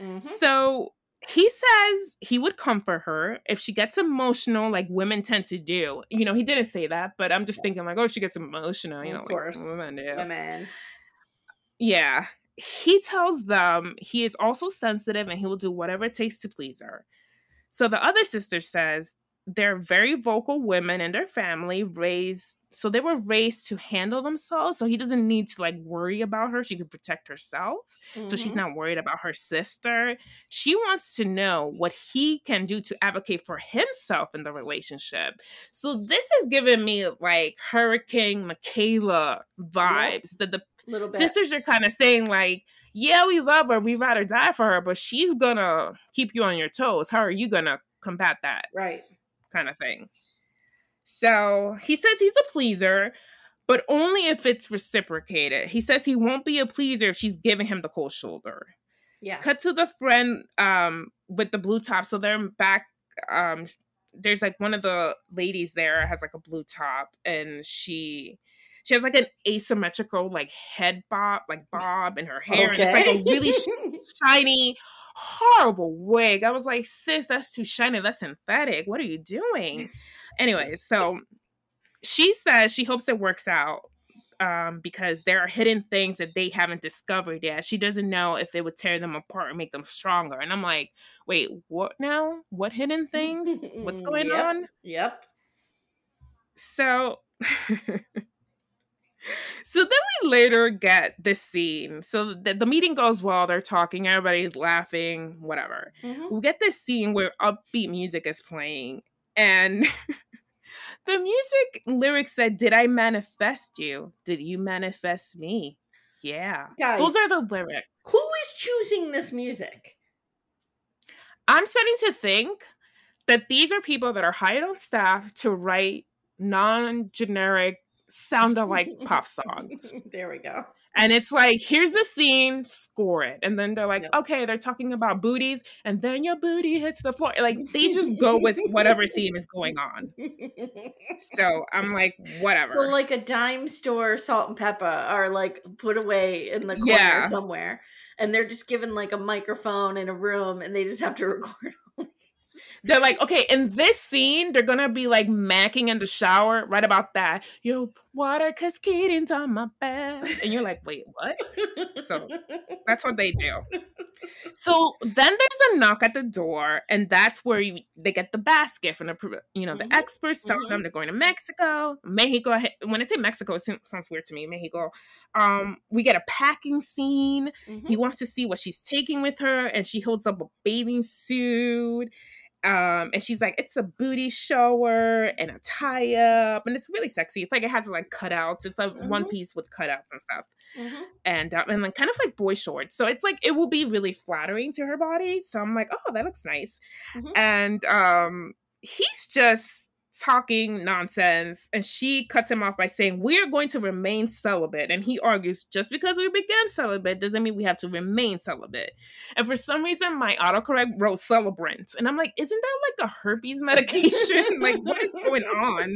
So he says he would comfort her if she gets emotional, like women tend to do. You know, he didn't say that, but I'm just thinking like, oh, she gets emotional, you know, Of course. like women do. Women. Yeah. He tells them he is also sensitive and he will do whatever it takes to please her. So the other sister says they're very vocal women in their family, so they were raised to handle themselves. So he doesn't need to like worry about her. She can protect herself. So she's not worried about her sister. She wants to know what he can do to advocate for himself in the relationship. So this is giving me like Hurricane Michaela vibes. That the little bit. Sisters are kind of saying like, yeah, we love her, we'd rather die for her, but she's gonna keep you on your toes. How are you gonna combat that? Right. Kind of thing. So he says he's a pleaser, but only if it's reciprocated. He says he won't be a pleaser if she's giving him the cold shoulder. Yeah. Cut to the friend with the blue top. So they're back. There's like one of the ladies there has like a blue top, and she has like an asymmetrical like head bob in her hair. Okay. And it's like a really shiny, horrible wig. I was like, sis, that's too shiny. That's synthetic. What are you doing? Anyway, so she says she hopes it works out because there are hidden things that they haven't discovered yet. She doesn't know if it would tear them apart or make them stronger. And I'm like, wait, what now? What hidden things? What's going on? Yep. So... So then we later get this scene. So the meeting goes well. They're talking. Everybody's laughing, whatever. We get this scene where upbeat music is playing. And the music lyrics said, did I manifest you? Did you manifest me? Yeah. Guys, those are the lyrics. Who is choosing this music? I'm starting to think that these are people that are hired on staff to write non-generic sound alike pop songs. There we go. And it's like, here's the scene, score it. And then they're like, okay, they're talking about booties, and then your booty hits the floor. Like, they just go with whatever theme is going on. So I'm like, whatever. Well, like a dime store salt and pepper are like put away in the corner somewhere. And they're just given like a microphone in a room, and they just have to record. They're like, okay, in this scene, they're gonna be like macking in the shower, right about that. Yo, water cascading down my back. And you're like, wait, what? So that's what they do. So then there's a knock at the door, and that's where they get the basket from the experts tell them they're going to Mexico. Mexico, when I say Mexico, it sounds weird to me. Mexico. We get a packing scene. He wants to see what she's taking with her, and she holds up a bathing suit. And she's like, it's a booty shower and a tie-up, and it's really sexy. It's like it has like cutouts. It's like one piece with cutouts and stuff, and like kind of like boy shorts. So it's like it will be really flattering to her body. So I'm like, oh, that looks nice. And he's just talking nonsense, and she cuts him off by saying, we're going to remain celibate. And he argues, just because we began celibate doesn't mean we have to remain celibate. And for some reason my autocorrect wrote celebrant, and I'm like, isn't that like a herpes medication? Like, what is going on?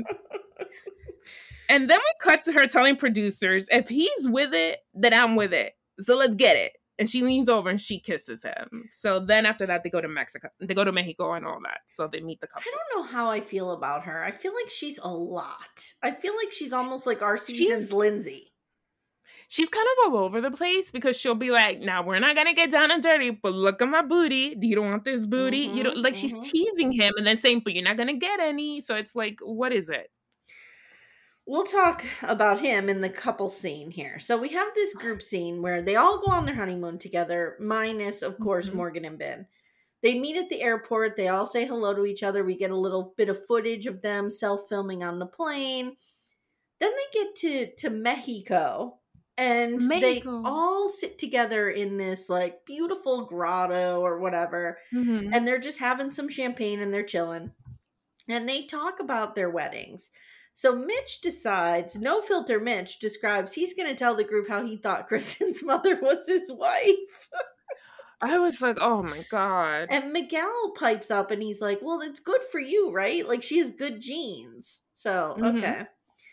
And then we cut to her telling producers, if he's with it, then I'm with it, so let's get it. And she leans over and she kisses him. So then after that, they go to Mexico and all that. So they meet the couple. I don't know how I feel about her. I feel like she's a lot. I feel like she's almost like our season's Lindsay. She's kind of all over the place because she'll be like, now we're not going to get down and dirty, but look at my booty. Do you don't want this booty? You don't like, she's teasing him and then saying, but you're not going to get any. So it's like, what is it? We'll talk about him in the couple scene here. So we have this group scene where they all go on their honeymoon together, minus, of course, Morgan and Ben. They meet at the airport. They all say hello to each other. We get a little bit of footage of them self-filming on the plane. Then they get to Mexico, and they all sit together in this like beautiful grotto or whatever, and they're just having some champagne and they're chilling. And they talk about their weddings. So Mitch decides, No Filter Mitch describes he's going to tell the group how he thought Kristen's mother was his wife. I was like, oh my God. And Miguel pipes up and he's like, well, it's good for you, right? Like, she has good genes. So, okay.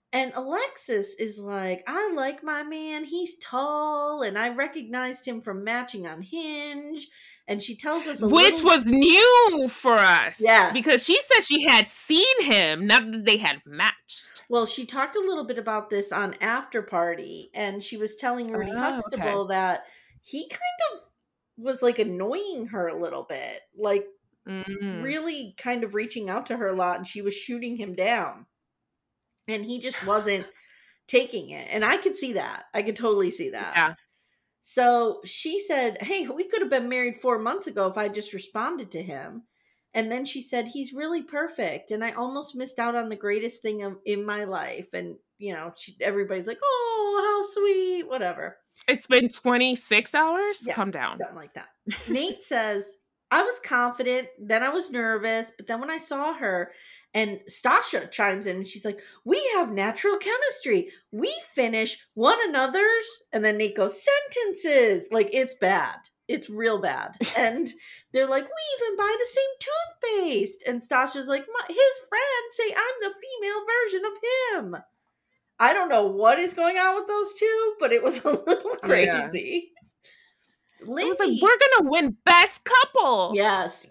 And Alexis is like, I like my man. He's tall, and I recognized him from matching on Hinge. And she tells us Which was new for us. Yes. Because she said she had seen him, not that they had matched. Well, she talked a little bit about this on After Party, and she was telling Rudy Huxtable that he kind of was like annoying her a little bit. Like, really kind of reaching out to her a lot, and she was shooting him down. And he just wasn't taking it. And I could see that. I could totally see that. Yeah. So she said, hey, we could have been married 4 months ago if I just responded to him. And then she said, he's really perfect. And I almost missed out on the greatest thing in my life. And, you know, everybody's like, oh, how sweet, whatever. It's been 26 hours? Yeah, Calm down. Something like that. Nate says, I was confident, then I was nervous, but then when I saw her, and Stasha chimes in and she's like, we have natural chemistry. We finish one another's. And then Nate goes, sentences. Like, it's bad. It's real bad. And they're like, we even buy the same toothpaste. And Stasha's like, his friends say I'm the female version of him. I don't know what is going on with those two, but it was a little crazy. Lindy, it was like, we're going to win best couple. Yes.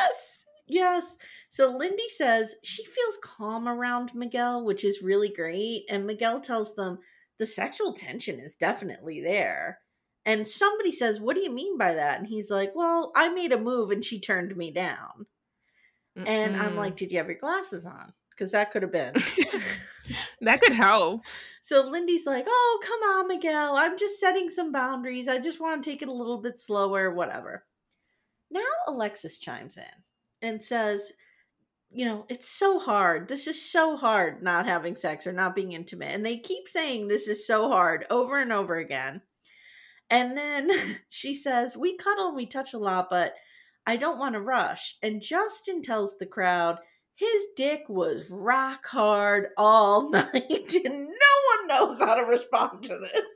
So Lindy says she feels calm around Miguel, which is really great. And Miguel tells them the sexual tension is definitely there. And somebody says, what do you mean by that? And he's like, well, I made a move and she turned me down. And I'm like, did you have your glasses on? Because that could have been. That could help. So Lindy's like, oh, come on, Miguel. I'm just setting some boundaries. I just want to take it a little bit slower, whatever. Now Alexis chimes in and says, you know, it's so hard. This is so hard not having sex or not being intimate. And they keep saying this is so hard over and over again. And then she says, we cuddle and we touch a lot, but I don't want to rush. And Justin tells the crowd his dick was rock hard all night. And no one knows how to respond to this.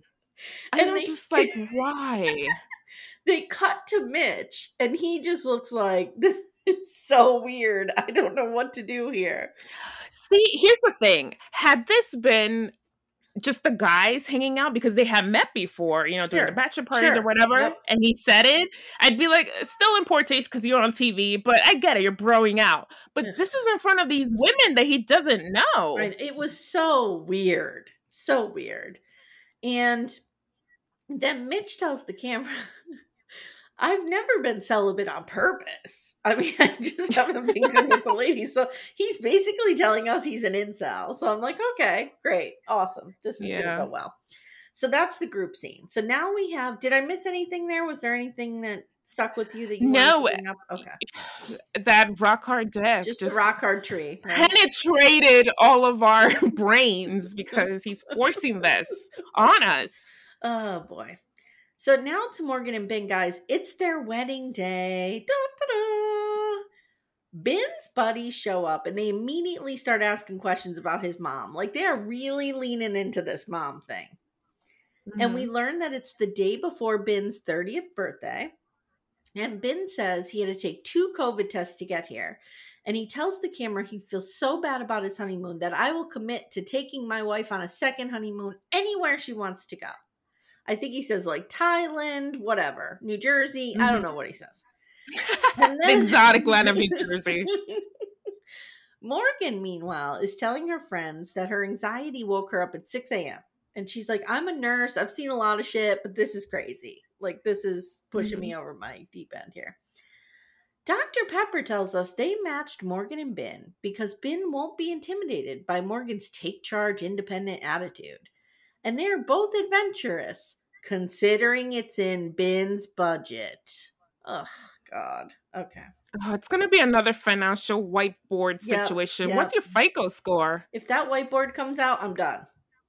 And I'm just like, why? They cut to Mitch and he just looks like, this is so weird. I don't know what to do here. See, here's the thing. Had this been just the guys hanging out because they had met before, you know, during the bachelor parties or whatever, and he said it, I'd be like, still in poor taste because you're on TV, but I get it, you're broing out. But this is in front of these women that he doesn't know. Right. It was so weird. So weird. And then Mitch tells the camera, I've never been celibate on purpose. I mean, I just haven't been good with the ladies. So he's basically telling us he's an incel. So I'm like, okay, great. Awesome. This is going to go well. So that's the group scene. So now we have, did I miss anything there? Was there anything that stuck with you that you wanted to bring up? Okay. That rock hard dick. Just the rock hard tree. Right? Penetrated all of our brains because he's forcing this on us. Oh, boy. So now it's Morgan and Ben, guys. It's their wedding day. Da-da-da. Ben's buddies show up and they immediately start asking questions about his mom. Like, they are really leaning into this mom thing. Mm-hmm. And we learn that it's the day before Ben's 30th birthday. And Ben says he had to take 2 COVID tests to get here. And he tells the camera he feels so bad about his honeymoon that I will commit to taking my wife on a second honeymoon anywhere she wants to go. I think he says like Thailand, whatever, New Jersey. Mm-hmm. I don't know what he says. And then, exotic land of New Jersey. Morgan, meanwhile, is telling her friends that her anxiety woke her up at 6 a.m. And she's like, I'm a nurse. I've seen a lot of shit, but this is crazy. Like, this is pushing me over my deep end here. Dr. Pepper tells us they matched Morgan and Ben because Ben won't be intimidated by Morgan's take charge, independent attitude. And they're both adventurous, considering it's in Ben's budget. Oh, God. Okay. Oh, it's going to be another financial whiteboard situation. Yep. What's your FICO score? If that whiteboard comes out, I'm done.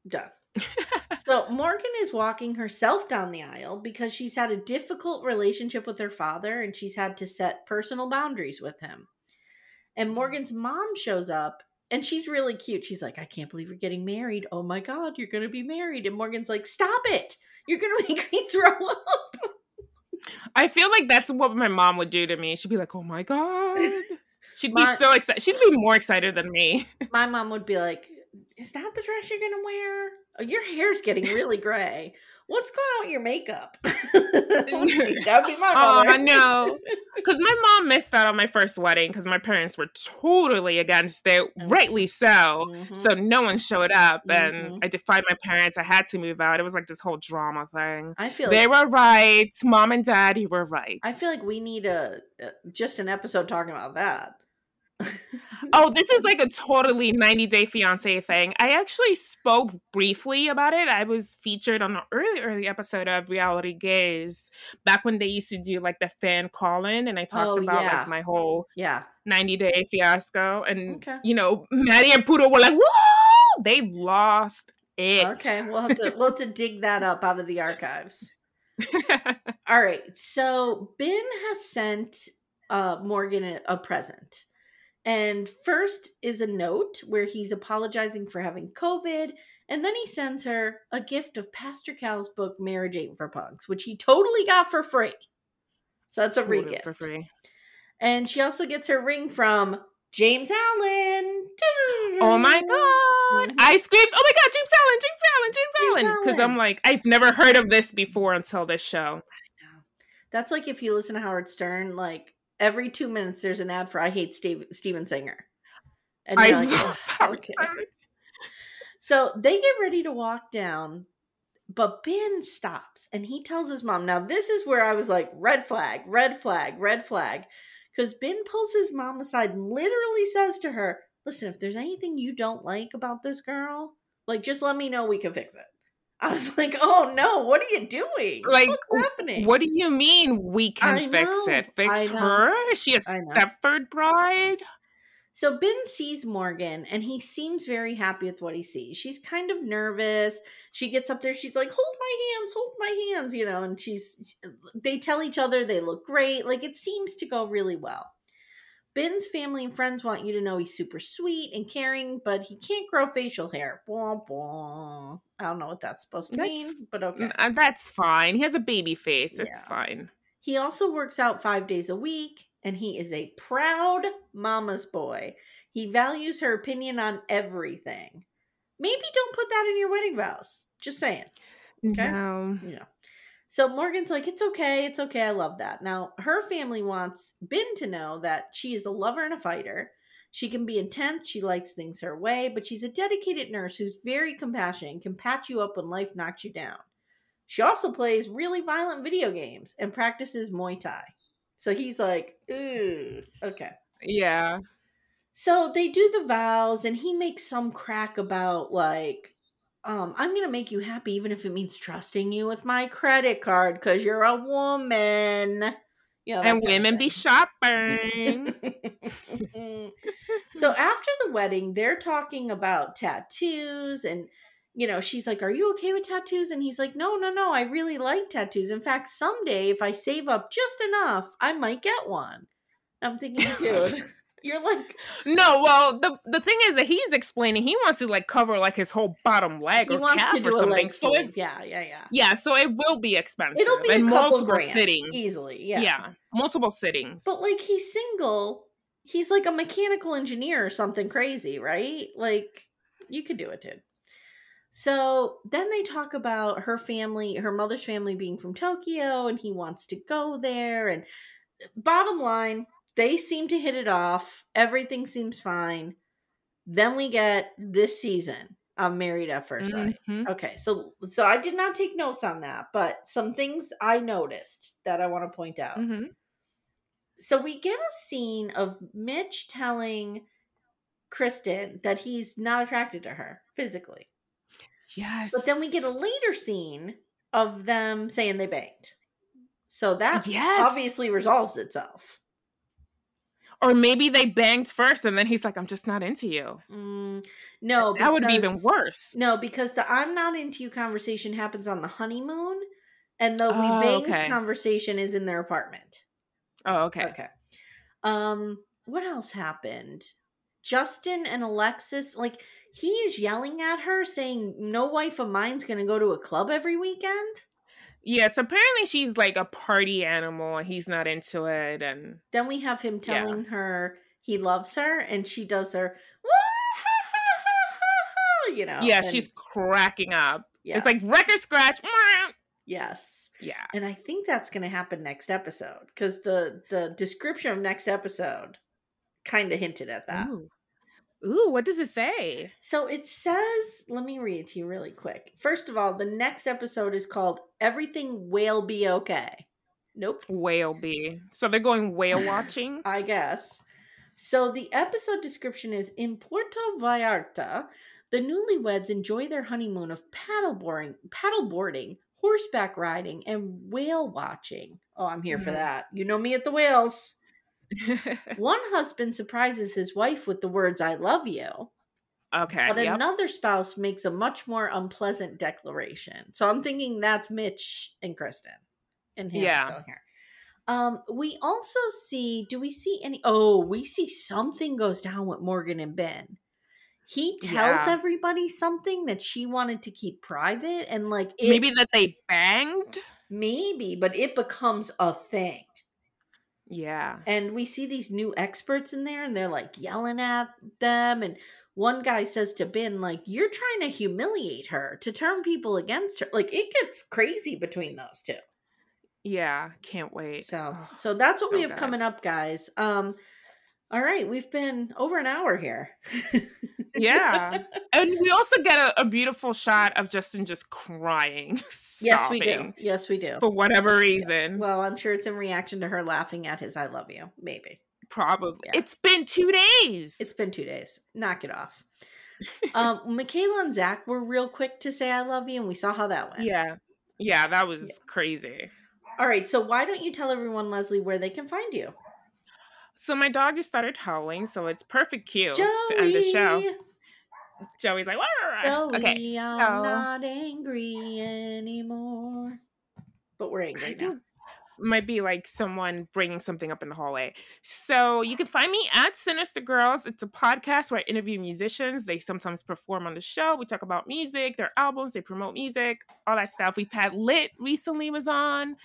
So Morgan is walking herself down the aisle because she's had a difficult relationship with her father and she's had to set personal boundaries with him. And Morgan's mom shows up. And she's really cute. She's like, I can't believe you're getting married. Oh my God, you're going to be married. And Morgan's like, stop it. You're going to make me throw up. I feel like that's what my mom would do to me. She'd be like, oh my God. She'd be so excited. She'd be more excited than me. My mom would be like, is that the dress you're gonna wear? Oh, your hair's getting really gray. Let's go out your makeup. That would be my mother. Oh, no. Because my mom missed out on my first wedding because my parents were totally against it, rightly so. Mm-hmm. So no one showed up, and I defied my parents. I had to move out. It was like this whole drama thing. I feel they were right. Mom and Dad, you were right. I feel like we need just an episode talking about that. Oh, this is like a totally 90 Day Fiancé thing. I actually spoke briefly about it. I was featured on an early episode of Reality Gaze back when they used to do like the fan call-in, and I talked about like my whole 90 Day fiasco. And you know, Maddie and Pudo were like, "Whoa!" They lost it. Okay, we'll have to dig that up out of the archives. All right, so Ben has sent Morgan a present. And first is a note where he's apologizing for having COVID. And then he sends her a gift of Pastor Cal's book, Marriage Ain't for Punks, which he totally got for free. So that's a re-gift. For free. And she also gets her ring from James Allen. Oh my God. Mm-hmm. I screamed, oh my God, James Allen. Because I'm like, I've never heard of this before until this show. I know. That's like if you listen to Howard Stern, like, every 2 minutes, there's an ad for I Hate Steven Singer. And you're like, oh, okay. So they get ready to walk down, but Ben stops and he tells his mom. Now, this is where I was like, red flag, red flag, red flag. Because Ben pulls his mom aside and literally says to her, listen, if there's anything you don't like about this girl, like, just let me know, we can fix it. I was like, oh no, what are you doing? Like, what's happening? What do you mean we can fix it? Fix her? Is she a Stepford bride? So Ben sees Morgan and he seems very happy with what he sees. She's kind of nervous. She gets up there. She's like, hold my hands, you know, and they tell each other they look great. Like, it seems to go really well. Ben's family and friends want you to know he's super sweet and caring, but he can't grow facial hair. Blah, blah. I don't know what that's supposed to mean, but okay. That's fine. He has a baby face. It's fine. He also works out 5 days a week, and he is a proud mama's boy. He values her opinion on everything. Maybe don't put that in your wedding vows. Just saying. Okay? No. Yeah. So Morgan's like, it's okay, I love that. Now, her family wants Ben to know that she is a lover and a fighter. She can be intense, she likes things her way, but she's a dedicated nurse who's very compassionate and can patch you up when life knocks you down. She also plays really violent video games and practices Muay Thai. So he's like, ooh, okay. Yeah. So they do the vows, and he makes some crack about, like, I'm going to make you happy even if it means trusting you with my credit card because you're a woman. You know, and women be shopping. So after the wedding, they're talking about tattoos. And, you know, she's like, are you okay with tattoos? And he's like, no, I really like tattoos. In fact, someday if I save up just enough, I might get one. I'm thinking, dude. You're like, no. Well, the thing is that he's explaining he wants to like cover like his whole bottom leg or calf or something. So yeah. So it will be expensive. It'll be and a couple multiple grand, sittings easily. Yeah, multiple sittings. But like he's single. He's like a mechanical engineer or something crazy, right? Like you could do it, dude. So then they talk about her family, her mother's family being from Tokyo, and he wants to go there. And bottom line, they seem to hit it off. Everything seems fine. Then we get this season of Married at First Sight. Mm-hmm. Okay, so I did not take notes on that, but some things I noticed that I want to point out. Mm-hmm. So we get a scene of Mitch telling Kristen that he's not attracted to her physically. Yes. But then we get a later scene of them saying they banged. So that obviously resolves itself. Or maybe they banged first and then he's like, I'm just not into you. No. That would be even worse. No, because the I'm not into you conversation happens on the honeymoon. And the we banged conversation is in their apartment. Oh, okay. Okay. What else happened? Justin and Alexis, like, he is yelling at her saying, no wife of mine's going to go to a club every weekend. Yes, apparently she's like a party animal and he's not into it. And then we have him telling her he loves her and she does her, you know. Yeah, and she's cracking up. Yeah. It's like record scratch. yes. Yeah. And I think that's going to happen next episode because the description of next episode kind of hinted at that. Ooh, what does it say? So it says, let me read it to you really quick. First of all, the next episode is called Everything Will Be Okay. Nope. Whale bee. So they're going whale watching? I guess. So the episode description is in Puerto Vallarta, the newlyweds enjoy their honeymoon of paddleboarding, horseback riding, and whale watching. Oh, I'm here for that. You know me at the whales. One husband surprises his wife with the words, I love you. Okay. But another spouse makes a much more unpleasant declaration. So I'm thinking that's Mitch and Kristen. And him telling her. We also see, do we see any, we see something goes down with Morgan and Ben. He tells everybody something that she wanted to keep private, and like maybe that they banged? Maybe, but it becomes a thing. Yeah. And we see these new experts in there, and they're like yelling at them, and one guy says to Ben, like, you're trying to humiliate her to turn people against her. Like, it gets crazy between those two. Yeah, can't wait. So that's what we have coming up, guys. All right, we've been over an hour here. Yeah. And we also get a beautiful shot of Justin just crying. Yes, we do. Yes, we do. For whatever reason. Yes. Well, I'm sure it's in reaction to her laughing at his I love you. Maybe. Probably. Yeah. It's been 2 days. It's been 2 days. Knock it off. Michaela and Zach were real quick to say I love you, and we saw how that went. Yeah. Yeah, that was crazy. All right, so why don't you tell everyone, Leslie, where they can find you? So my dog just started howling, so it's perfect cue Joey! To end the show. Joey's like, Joey, okay, I'm not angry anymore. But we're angry now. Might be like someone bringing something up in the hallway. So you can find me at Sinister Girls. It's a podcast where I interview musicians. They sometimes perform on the show. We talk about music, their albums, they promote music, all that stuff. We've had Lit recently was on.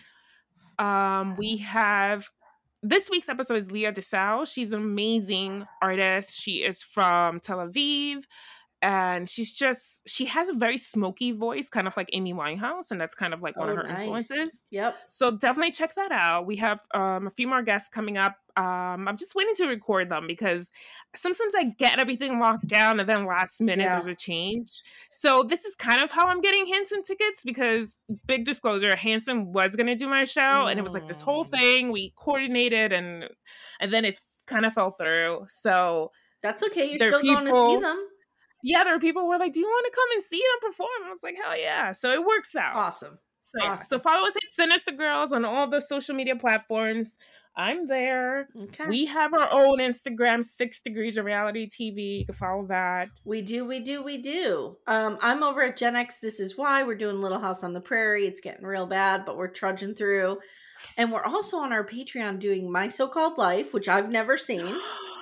We have this week's episode is Leah DeSalle. She's an amazing artist. She is from Tel Aviv. And she has a very smoky voice, kind of like Amy Winehouse. And that's kind of like one of her influences. Yep. So definitely check that out. We have a few more guests coming up. I'm just waiting to record them because sometimes I get everything locked down and then last minute there's a change. So this is kind of how I'm getting Hanson tickets because big disclosure, Hanson was going to do my show and it was like this whole thing. We coordinated and then it kind of fell through. So that's okay. You're still going to see them. Yeah, there are people who were like, do you want to come and see them perform? I was like, hell yeah. So it works out. Awesome. So, yeah. So follow us at Sinister Girls on all the social media platforms. I'm there. Okay. We have our own Instagram, 6 Degrees of Reality TV. You can follow that. We do. I'm over at Gen X. This is why we're doing Little House on the Prairie. It's getting real bad, but we're trudging through. And we're also on our Patreon doing My So-Called Life, which I've never seen.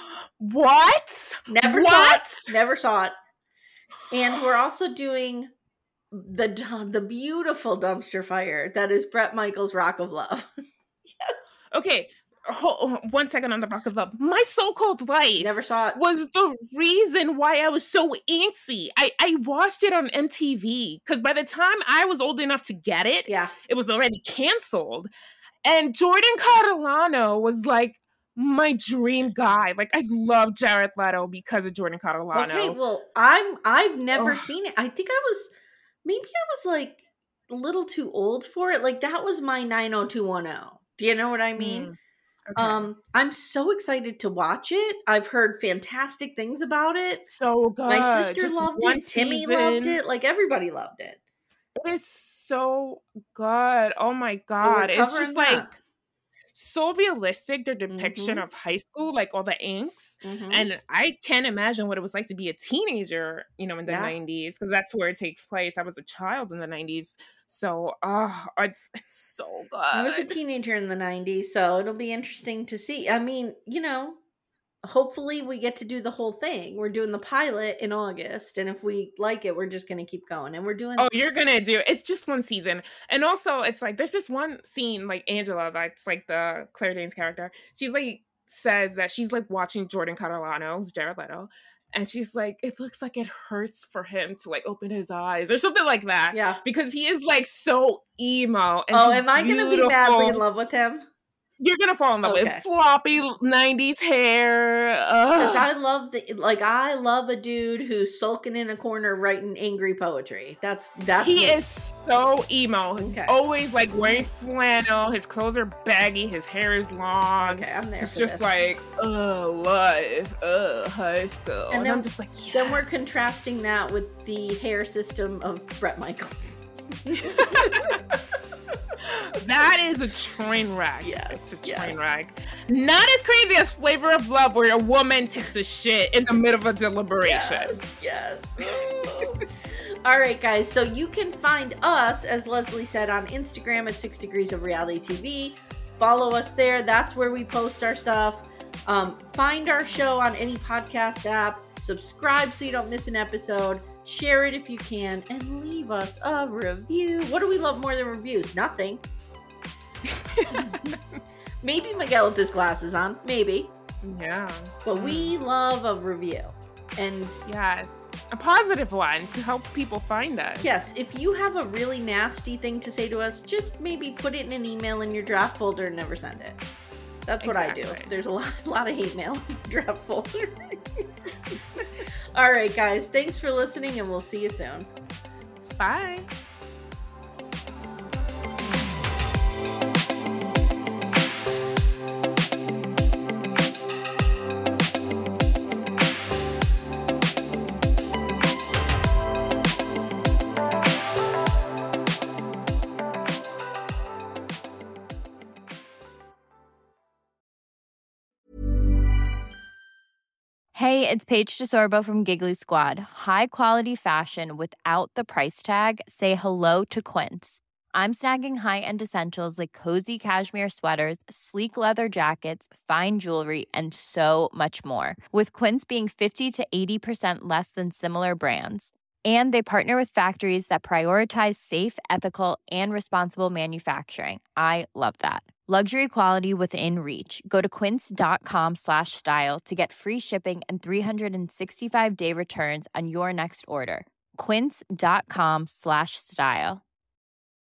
What? Never saw it. And we're also doing the beautiful dumpster fire that is Bret Michaels' Rock of Love. Yes. Okay, hold 1 second on the Rock of Love. My So-Called Life never saw it. Was the reason why I was so antsy. I watched it on MTV because by the time I was old enough to get it, it was already canceled. And Jordan Catalano was like my dream guy. Like I love Jared Leto because of Jordan Catalano. Okay, well, I've never seen it. I think I was like a little too old for it. Like that was my 90210. Do you know what I mean? Okay. I'm so excited to watch it. I've heard fantastic things about it. So good. My sister loved it. Timmy loved it. Like everybody loved it. It is so good. Oh my God. It's just like so realistic, their depiction of high school, like all the angst. And I can't imagine what it was like to be a teenager, in the 90s, because that's where it takes place. I was a child in the 90s. So, it's so good. I was a teenager in the 90s, so it'll be interesting to see. I mean, hopefully we get to do the whole thing. We're doing the pilot in August, and if we like it, we're just going to keep going. And we're doing you're going to do it. It's just one season. And also, it's like there's this one scene, like Angela, that's like the Claire Danes character. She's like says that she's like watching Jordan Catalano's Jared Leto, And she's like, it looks like it hurts for him to like open his eyes or something like that. Yeah. Because he is like so emo. And am I going to be madly in love with him? You're going to fall in love with floppy 90s hair. Because I love a dude who's sulking in a corner writing angry poetry. That's He is so emo. He's always like wearing flannel. His clothes are baggy. His hair is long. Okay, I'm there. It's just like, life, high school. And then, I'm just like, yes. Then we're contrasting that with the hair system of Bret Michaels. That is a train wreck. Yes, it's a train wreck. Not as crazy as Flavor of Love, where a woman takes a shit in the middle of a deliberation. Yes. All right, guys. So you can find us, as Leslie said, on Instagram at 6 Degrees of Reality TV. Follow us there. That's where we post our stuff. Find our show on any podcast app. Subscribe so you don't miss an episode. Share it if you can, and leave us a review. What do we love more than reviews? Nothing. Maybe Miguel with his glasses on. Maybe. Yeah. But we love a review. And yes, a positive one to help people find us. Yes, if you have a really nasty thing to say to us, just maybe put it in an email in your draft folder and never send it. That's what I do. There's a lot of hate mail in the draft folder. All right, guys. Thanks for listening, and we'll see you soon. Bye. Hey, it's Paige DeSorbo from Giggly Squad. High quality fashion without the price tag. Say hello to Quince. I'm snagging high-end essentials like cozy cashmere sweaters, sleek leather jackets, fine jewelry, and so much more. With Quince being 50 to 80% less than similar brands. And they partner with factories that prioritize safe, ethical, and responsible manufacturing. I love that. Luxury quality within reach. Go to quince.com/style to get free shipping and 365-day returns on your next order. Quince.com/style.